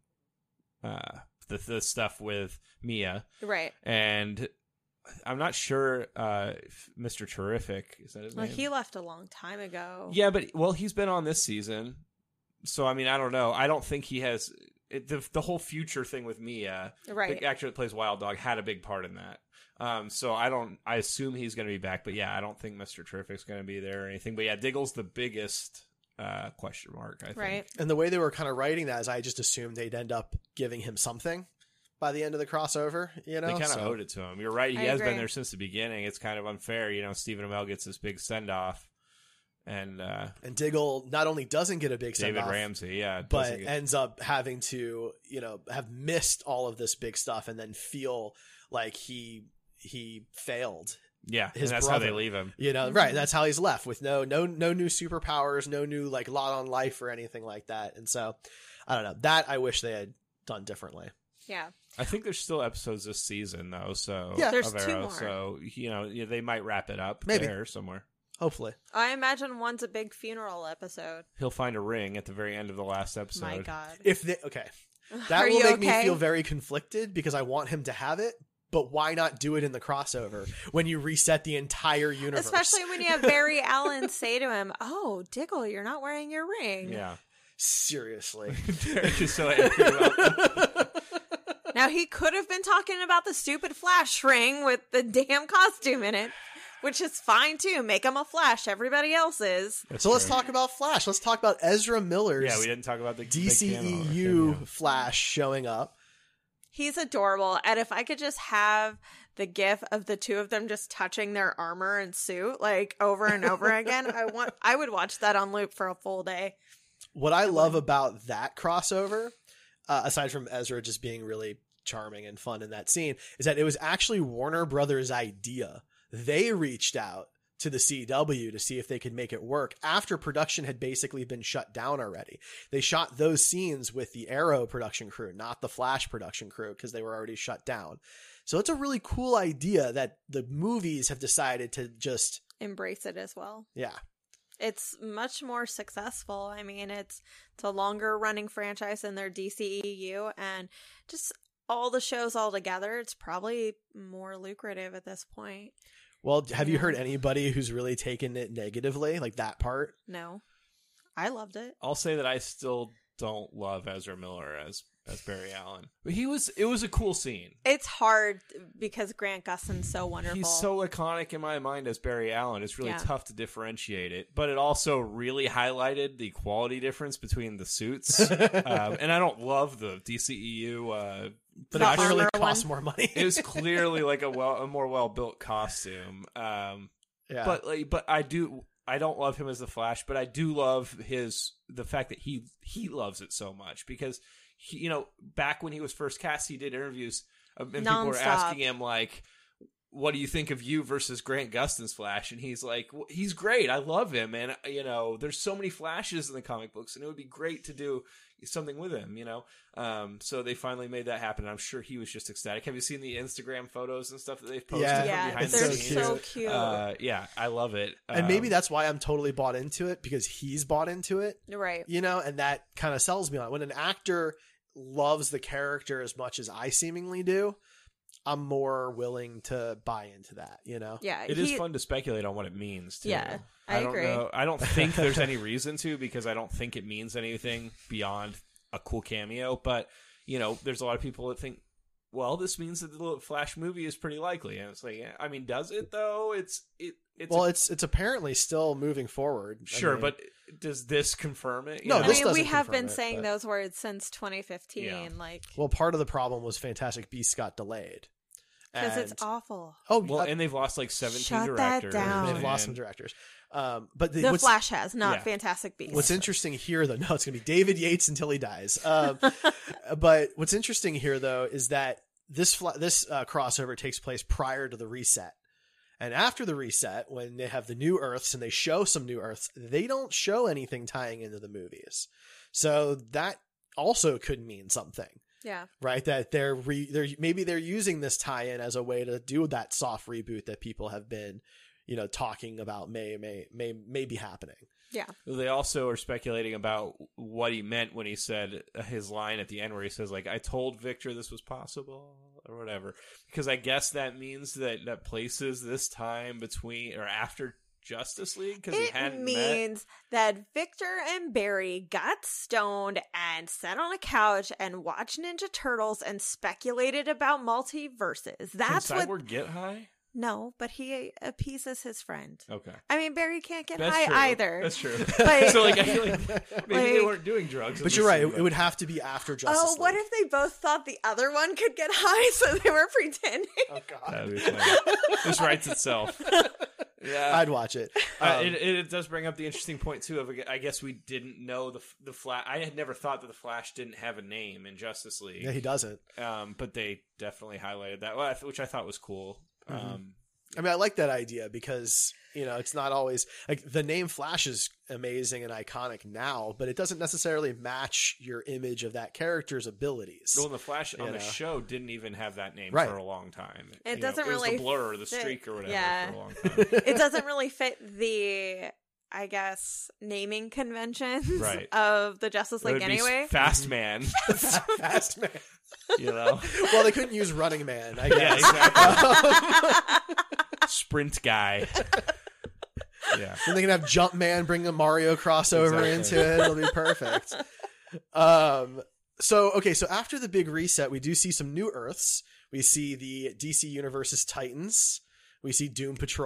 uh, the the stuff with Mia, Right. and I'm not sure uh, if Mister Terrific is that his Well, name? he left a long time ago. Yeah, but well, he's been on this season, so I mean, I don't know. I don't think he has it, the the whole future thing with Mia. Right. The actor that plays Wild Dog had a big part in that. Um, so I don't. I assume he's going to be back, but yeah, I don't think Mister Terrific's going to be there or anything. But yeah, Diggle's the biggest uh, question mark. I think. Right. And the way they were kind of writing that is, I just assumed they'd end up giving him something by the end of the crossover. You know, They kind of So- owed it to him. You're right. He I has agree. been there since the beginning. It's kind of unfair. You know, Stephen Amell gets this big send off, and uh, And Diggle not only doesn't get a big David send-off, Ramsey, yeah, but doesn't get- ends up having to, you know, have missed all of this big stuff and then feel like he he failed. yeah, his and that's how they brother. leave him. You know, right? That's how he's left with no no no new superpowers, no new like lot on life or anything like that. And so, I don't know. That I wish they had done differently. Yeah. I think there's still episodes this season though. So Yeah. There's of two Arrow, more. So you know, yeah, they might wrap it up Maybe. there somewhere. Hopefully, I imagine one's a big funeral episode. He'll find a ring at the very end of the last episode. My God. if they okay, that Are will you make okay? me feel very conflicted because I want him to have it. But why not do it in the crossover when you reset the entire universe? Especially when you have Barry Allen say to him, "Oh, Diggle, you're not wearing your ring." Yeah. Seriously. Derek is so angry about Now he could have been talking about the stupid Flash ring with the damn costume in it. which is fine too. Make him a Flash. Everybody else is. That's So let's true. talk about Flash. Let's talk about Ezra Miller's Yeah, we didn't talk about the D C the cameo, E the U cameo. Flash showing up. He's adorable. And if I could just have the gif of the two of them just touching their armor and suit like over and over again, I want I would watch that on loop for a full day. What I love about that crossover, uh, aside from Ezra just being really charming and fun in that scene, is that it was actually Warner Brothers' idea. They reached out to the C W to see if they could make it work after production had basically been shut down already. They shot those scenes with the Arrow production crew, not the Flash production crew, because they were already shut down. So it's a really cool idea that the movies have decided to just, Embrace it as well. yeah. It's much more successful. I mean, it's it's a longer running franchise than their D C E U, and just all the shows all together, it's probably more lucrative at this point. Well, have you Yeah. heard anybody who's really taken it negatively, like that part? No, I loved it. I'll say that I still don't love Ezra Miller as as Barry Allen. But he was it was a cool scene. It's hard because Grant Gustin's so wonderful. He's so iconic in my mind as Barry Allen. It's really Yeah. tough to differentiate it, but it also really highlighted the quality difference between the suits. um, and I don't love the D C E U, uh, But The it clearly armor costs one? more money. it was clearly like a well, a more well built costume. Um, yeah. But like, but I do. I don't love him as the Flash, but I do love his the fact that he he loves it so much because he, you know, back when he was first cast, he did interviews uh, and people were Nonstop. asking him like, "What do you think of you versus Grant Gustin's Flash?" And he's like, well, "He's great. I love him, and you know, there's so many Flashes in the comic books, and it would be great to do something with him." You know, um, so they finally made that happen. I'm sure he was just ecstatic. Have you seen the Instagram photos and stuff that they've posted Yeah. from yeah, behind they're the so scenes? so cute. Uh, yeah, I love it. and maybe Um, that's why I'm totally bought into it, because he's bought into it, Right. you know, and that kind of sells me on it. When an actor loves the character as much as I seemingly do, I'm more willing to buy into that, you know? Yeah. It is he- fun to speculate on what it means. Too. Yeah, I don't agree. know. I don't think there's any reason to because I don't think it means anything beyond a cool cameo. But you know, there's a lot of people that think, well, this means that the Flash movie is pretty likely, and it's like, yeah, I mean, does it though? It's it. It's Well, a- it's it's apparently still moving forward. I sure, mean, but does this confirm it? You No, know? I this mean, we doesn't have confirm been it, saying but- those words since twenty fifteen. Yeah. Like, well, part of the problem was Fantastic Beasts got delayed. because it's And- awful. Oh, Well, uh, and they've lost like seventeen Shut that directors. down. they've lost some and- directors. Um, but the, The what's, Flash has, not Yeah. Fantastic Beasts. What's interesting here, though, no, it's going to be David Yates until he dies. Um, but what's interesting here, though, is that this fla- this uh, crossover takes place prior to the reset. And after the reset, when they have the new Earths and they show some new Earths, they don't show anything tying into the movies. So that also could mean something, Yeah. right? That they're re- they're maybe they're using this tie-in as a way to do that soft reboot that people have been, you know, talking about may may may may be happening. Yeah. They also are speculating about what he meant when he said his line at the end where he says, like, I told Victor this was possible or whatever. Because I guess that means that that places this time between or after Justice League because he It hadn't met. means that Victor and Barry got stoned and sat on a couch and watched Ninja Turtles and speculated about multiverses. That's Can what. Cyborg get high? No, but he appeases his friend. Okay. I mean, Barry can't get That's high true. either. That's true. But- so, like, I feel like maybe they Like- weren't doing drugs. in But this you're right. scene, It, but- it would have to be after Justice Oh, what League. if they both thought the other one could get high, so they were pretending? Oh God, That'd be funny. This writes itself. Yeah. I'd watch it. Uh, Um, it, it does bring up the interesting point too. Of I guess we didn't know the the Flash. I had never thought that the Flash didn't have a name in Justice League. yeah, he doesn't. Um, but they definitely highlighted that, well, I th- which I thought was cool. Um, I mean, I like that idea because, you know, it's not always like the name Flash is amazing and iconic now, but it doesn't necessarily match your image of that character's abilities. well, the Flash on You the know. show didn't even have that name Right. for a long time. It You doesn't know, it was really the blur, or the fit- streak, or whatever yeah. for a long time. It doesn't really fit the, I guess, naming conventions Right. of the Justice It would League be anyway. Fast Man. Fast Man. You know, Well, they couldn't use Running Man, I yeah, guess. exactly. Sprint guy. Yeah. Then they can have Jump Man bring a Mario crossover Exactly. into it. It'll be perfect. Um. So okay. So after the big reset, we do see some new Earths. We see the D C Universe's Titans. We see Doom Patrol.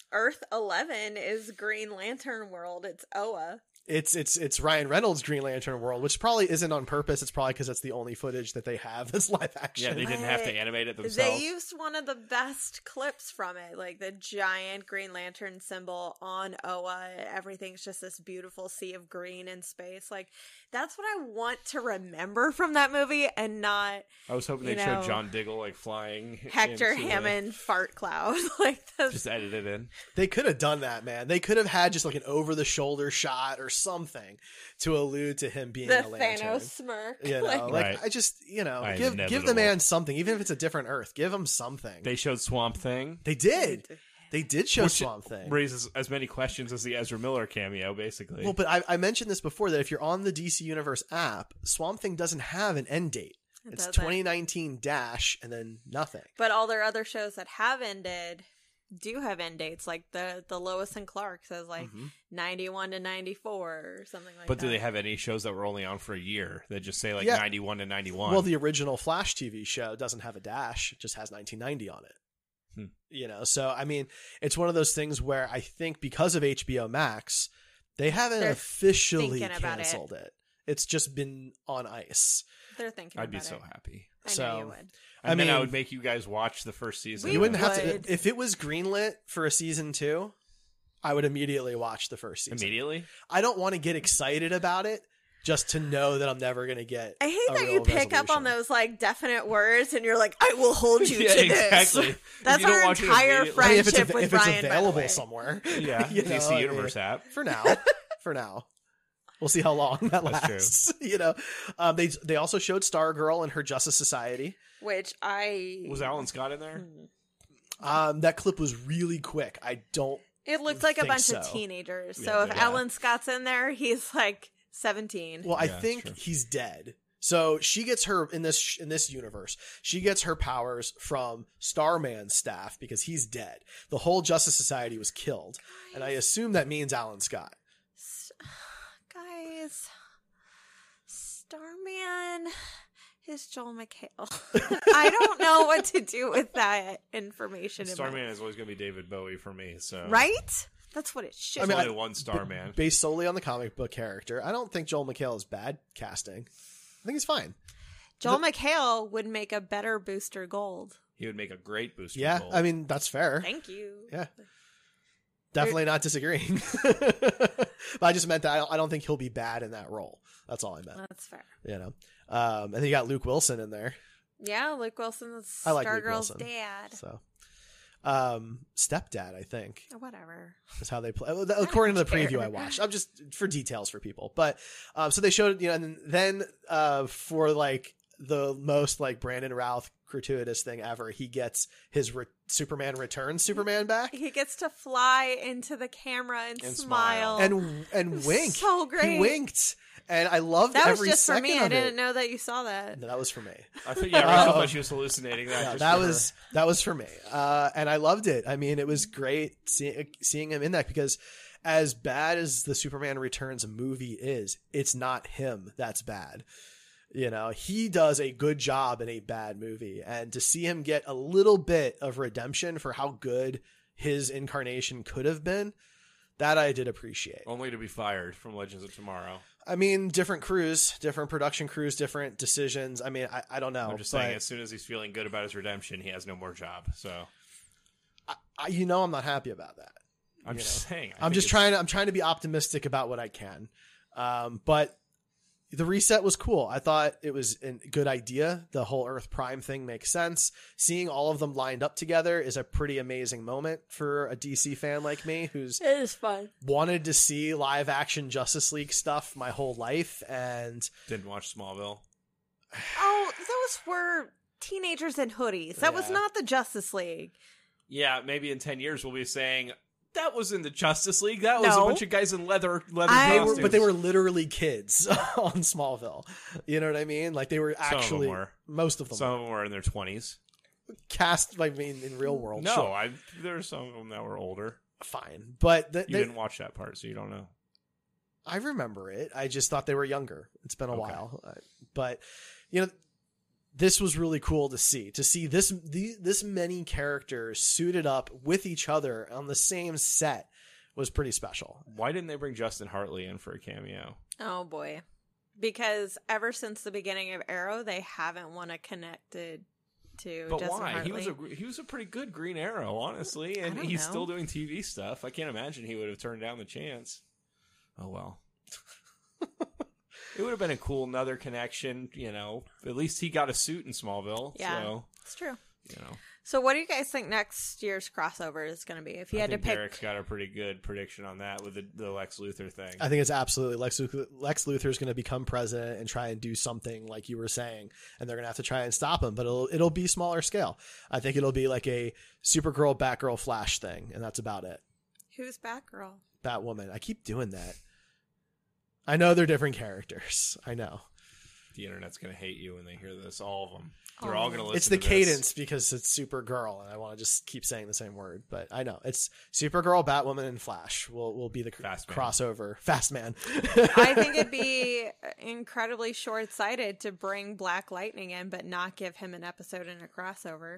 Earth eleven is Green Lantern World. It's Oa. It's it's it's Ryan Reynolds' Green Lantern World, which probably isn't on purpose. It's probably because it's the only footage that they have that's live action. Yeah, they didn't have to animate it themselves. They used one of the best clips from it, like the giant Green Lantern symbol on Oa. Everything's just this beautiful sea of green in space. Like, that's what I want to remember from that movie, and not. I was hoping they'd know, show John Diggle like flying. Hector into the- Hammond fart cloud. Like, that's, Just edit it in. They could have done that, man. They could have had just like an over the shoulder shot or something to allude to him being the a lantern. Thanos smirk. You know, Like, like Right. I just, you know, I am give give the inevitable. man something, even if it's a different Earth. Give him something. They, They showed Swamp Thing. did. They did show Which Swamp Thing. Raises as many questions as the Ezra Miller cameo, basically. Well, but I, I mentioned this before that if you're on the D C Universe app, Swamp Thing doesn't have an end date. It It's doesn't. twenty nineteen dash and then nothing. But all their other shows that have ended do have end dates. Like the the Lois and Clark says like Mhm. ninety-one to ninety-four or something like But that. do they have any shows that were only on for a year that just say like Yeah. ninety-one to ninety-one? Well, the original Flash T V show doesn't have a dash; it just has nineteen ninety on it. Hmm. You know, so I mean, it's one of those things where I think because of H B O Max, they haven't They're officially thinking about it. canceled it. It's just been on ice. They're thinking I'd be about so it. happy. I know So- you would. And I then I mean- would make you guys watch the first season. We You wouldn't have would. to if it was greenlit for a season two. I would immediately watch the first season. immediately. I don't want to get excited about it just to know that I'm never going to get. I hate a that real you pick up on resolution. those like definite words and you're like, I will hold you Yeah, to exactly. this. If That's you don't our watch it entire immediately- I mean, if it's, friendship av- with if it's Brian, by the available way. somewhere. Yeah, You D know, C I Universe mean, app. for now. For now. We'll see how long that That's true. lasts. You know, um, they they also showed Stargirl and her Justice Society. Which I Was Alan Scott in there? Hmm. Um, that clip was really quick. I don't. It looked like a think bunch of so. teenagers. Yeah, So if yeah. Alan Scott's in there, he's like seventeen. Well, I Yeah, think true. he's dead. So she gets her in this in this universe. She gets her powers from Starman's staff because he's dead. The whole Justice Society was killed, and I assume that means Alan Scott. S- Guys, Starman is Joel McHale. I don't know what to do with that information. in my- Starman is always going to be David Bowie for me. So Right? That's what it should I There's mean, only one Starman. Based solely on the comic book character, I don't think Joel McHale is bad casting. I think he's fine. Joel McHale would make a better Booster Gold. He would make a great booster. Yeah, Gold. I mean that's fair. Thank you. Yeah. Definitely not disagreeing. But I just meant that I don't, I don't think he'll be bad in that role. That's all I meant. That's fair. You know, um, and then you got Luke Wilson in there. Yeah, Luke Wilson's I like Luke Stargirl's Wilson. dad. So, um, stepdad, I think, Whatever. is how they play. According to the care. preview I watched, I'm just for details for people. But um, so they showed, you know, and then uh, for like the most like Brandon Routh gratuitous thing ever, he gets his re- Superman Returns Superman back He gets to fly into the camera and, And smile. smile. and and wink. So great. He winked, and I loved That was every just for second me. of I it. didn't know that you saw that. No, that was for me. I think yeah, Rachel Oh. thought she was hallucinating that. Yeah, just that for her. was that was for me, uh, and I loved it. I mean, it was great see, seeing him in that because, as bad as the Superman Returns movie is, it's not him that's bad. You know, he does a good job in a bad movie, and to see him get a little bit of redemption for how good his incarnation could have been, that I did appreciate. only to be fired from Legends of Tomorrow. I mean, different crews, different production crews, different decisions. I mean, I, I don't know. I'm just but saying, as soon as he's feeling good about his redemption, he has no more job. So I, I, you know, I'm not happy about that. I'm You just know. saying. I I'm think just it's- trying to I'm trying to be optimistic about what I can. Um, but the reset was cool. I thought it was a good idea. The whole Earth Prime thing makes sense. Seeing all of them lined up together is a pretty amazing moment for a D C fan like me who's It is fun. wanted to see live action Justice League stuff my whole life. And Didn't watch Smallville. Oh, those were teenagers in hoodies. That was Yeah. not the Justice League. Yeah, maybe in ten years we'll be saying that was in the Justice League. That was No. a bunch of guys in leather leather I- they were, costumes. but they were literally kids on Smallville. You know what I mean? Like they were Some of them actually were. most of them Some were of them were in their twenties. cast. I mean, in real world, No, sure, I there are some of them that were older. fine. But th- You they- didn't watch that part, so you don't know. I remember it. I just thought they were younger. It's been a Okay. while, Uh, but you know, this was really cool to see. To see this the, this many characters suited up with each other on the same set was pretty special. Why didn't they bring Justin Hartley in for a cameo? Oh boy. Because ever since the beginning of Arrow, they haven't won a connected to But Justin why? Hartley. He was a he was a pretty good Green Arrow, honestly, and I don't he's know. still doing T V stuff. I can't imagine he would have turned down the chance. Oh well. It would have been a cool another connection, you know. At least he got a suit in Smallville. Yeah, So, it's true. you know. So what do you guys think next year's crossover is going to be? If you I had to think pick, Derek's got a pretty good prediction on that with the, the Lex Luthor thing. I think it's absolutely Lex Luthor, Lex Luthor is going to become president and try and do something like you were saying, and they're going to have to try and stop him. But it'll it'll be smaller scale. I think it'll be like a Supergirl, Batgirl, Flash thing, and that's about it. who's Batgirl? Batwoman. I keep doing that. I know they're different characters. I know. The internet's going to hate you when they hear this. All of them. They're Oh. all going to listen It's the to this. cadence because it's Supergirl, and I want to just keep saying the same word. But I know it's Supergirl, Batwoman, and Flash will will be the cr- Fast Man. crossover. Fast Man. I think it'd be incredibly short-sighted to bring Black Lightning in, but not give him an episode in a crossover.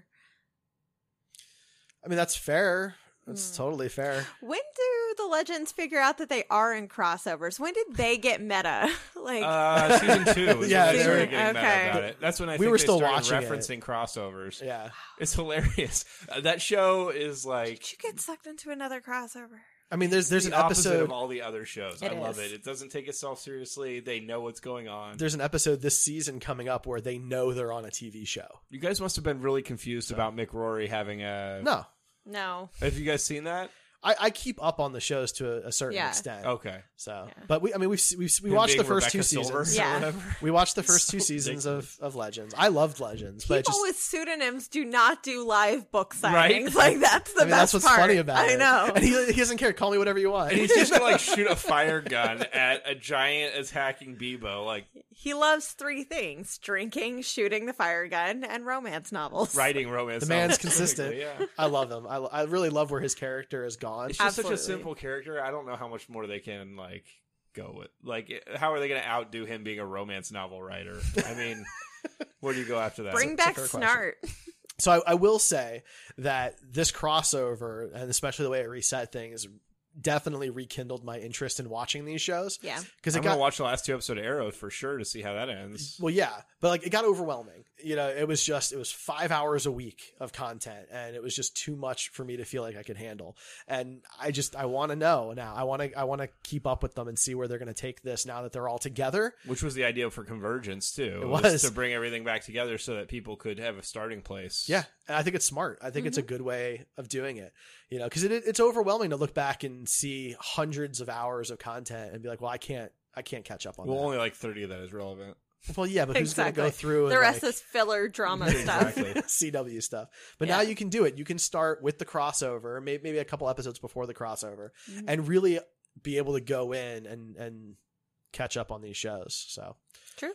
I mean, that's fair. That's Hmm. totally fair. When do the Legends figure out that they are in crossovers? When did they get meta? like, Uh, season two. Is Yeah, when they they started were- getting okay. mad about it. That's when I We think were they still started watching it. referencing crossovers. Yeah. It's hilarious. Uh, that show is like did you get sucked into another crossover? I mean, there's there's the an opposite episode. of all the other shows. It I love is. it. It doesn't take itself seriously. They know what's going on. There's an episode this season coming up where they know they're on a T V show. You guys must have been really confused about Mick Rory having a. No, No. Have you guys seen that? I, I keep up on the shows to a, a certain Yeah. extent. Okay. So, Yeah. but we, I mean, we've we've we Him watched the being first Rebecca two Silver seasons. or Yeah. whatever. We watched the first two So seasons ridiculous. of, of Legends. I loved Legends, but it People just with pseudonyms do not do live book signings. Right? Like, that's the I mean, best that's what's part. funny about I it. know. And he he doesn't care. Call me whatever you want. And he's just gonna like shoot a fire gun at a giant attacking Bebo. Like He loves three things: drinking, shooting the fire gun, and romance novels. writing romance. The man's novels. consistent. Yeah. I love him. I, I really love where his character has gone. It's just such Absolutely. a simple character. I don't know how much more they can like go with. Like, how are they going to outdo him being a romance novel writer? I mean, where do you go after that? Bring It's a back fair question. Snart. So I, I will say that this crossover, and especially the way it reset things, definitely rekindled my interest in watching these shows. Yeah. Because it I'm got gonna watch the last two episodes of Arrow for sure to see how that ends. well, yeah, but like it got overwhelming. You know, it was just it was five hours a week of content, and it was just too much for me to feel like I could handle. And I just I want to know now. I want to I want to keep up with them and see where they're going to take this now that they're all together. Which was the idea for Convergence too. It was. to bring everything back together so that people could have a starting place. Yeah, and I think it's smart. I think it's a Mm-hmm. good way of doing it. You know, because it, it's overwhelming to look back and see hundreds of hours of content and be like, well, I can't I can't catch up on Well, that. only like thirty of that is relevant. Well, yeah, but who's Exactly. going to go through The and, rest like, is filler drama stuff. Exactly. C W stuff. But Yeah. now you can do it. You can start with the crossover, maybe, maybe a couple episodes before the crossover, Mhm. and really be able to go in and and catch up on these shows. So, True.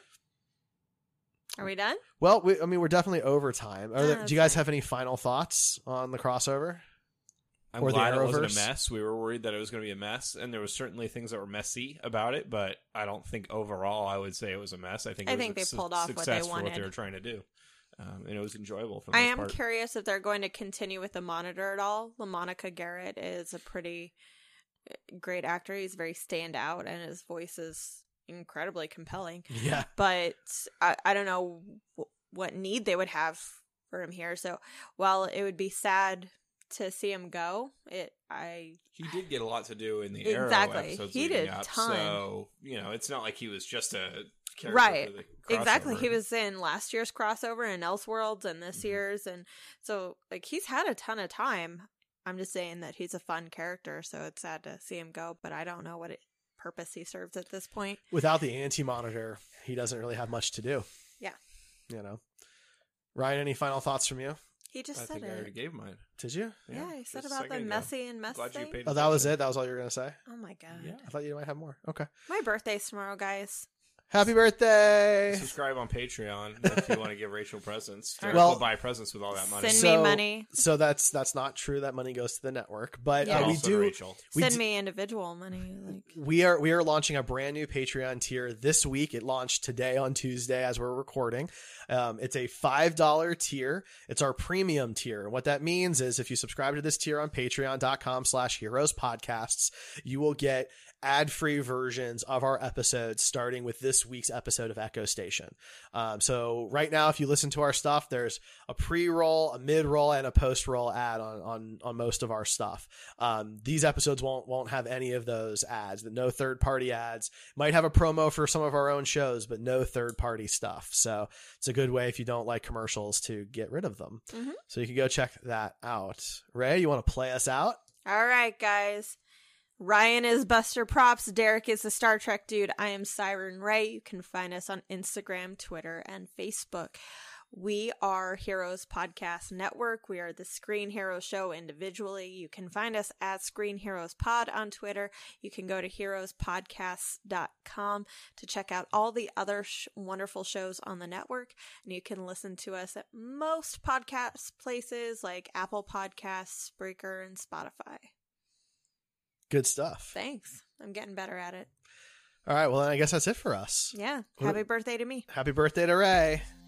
Are we done? well, we, I mean, we're definitely over time. Are Yeah, there, that's do you guys fine. have any final thoughts on the crossover? I'm Or the glad it wasn't a Arrowverse. mess. We were worried that it was going to be a mess, and there was certainly things that were messy about it. But I don't think overall I would say it was a mess. I think it I was think a they su- pulled off what they success for what wanted. they were trying to do, um, and it was enjoyable for the I most am part. curious if they're going to continue with the Monitor at all. LaMonica Garrett is a pretty great actor. He's very standout, and his voice is incredibly compelling. Yeah. But I, I don't know w- what need they would have for him here. So while it would be sad to see him go, it I He did get a lot to do in the Exactly. Arrow episodes He leading did up, ton. So you know, it's not like he was just a character Right. for the exactly crossover. he was in last year's crossover and Elseworlds and this Mhm. year's, and so like he's had a ton of time. I'm just saying that he's a fun character, so it's sad to see him go, but I don't know what it, purpose he serves at this point. Without the anti-monitor, he doesn't really have much to do. Yeah. You know. Ryan, any final thoughts from you? He just I said think I already it. gave mine. Did you? Yeah, he said just a about the second ago. messy and mess Glad you thing. paid Oh, that was attention. it? That was all you were going to say? Oh my god. Yeah. I thought you might have more. Okay. My birthday's tomorrow, guys. Happy birthday! Subscribe on Patreon if you want to give Rachel presents. Derek Well- will buy presents with all that money. Send So- me money. So that's that's not true. That money goes to the network, but Yeah. uh, we Also to do. Rachel. We Send d- me individual money. Like We are we are launching a brand new Patreon tier this week. It launched today on Tuesday as we're recording. Um, it's a five dollar tier. It's our premium tier. What that means is if you subscribe to this tier on patreon.com slash heroes podcasts, you will get ad-free versions of our episodes starting with this week's episode of Echo Station. Um, so right now, if you listen to our stuff, there's a pre-roll, a mid-roll, and a post-roll ad on, on, on most of our stuff. Um, these episodes won't, won't have any of those ads, no third-party ads. Might have a promo for some of our own shows, but no third-party stuff. So it's a good way if you don't like commercials to get rid of them. Mhm. So you can go check that out. Ray, you want to play us out? all right, guys. Ryan is Buster Props. Derek is the Star Trek dude. I am Siren Ray. You can find us on Instagram, Twitter, and Facebook. We are Heroes Podcast Network. We are the Screen Heroes Show individually. You can find us at Screen Heroes Pod on Twitter. You can go to heroes podcasts dot com to check out all the other sh- wonderful shows on the network. And you can listen to us at most podcast places like Apple Podcasts, Spreaker, and Spotify. Good stuff. Thanks. I'm getting better at it. All right. Well, then I guess that's it for us. Yeah. What- Happy birthday to me. Happy birthday to Ray.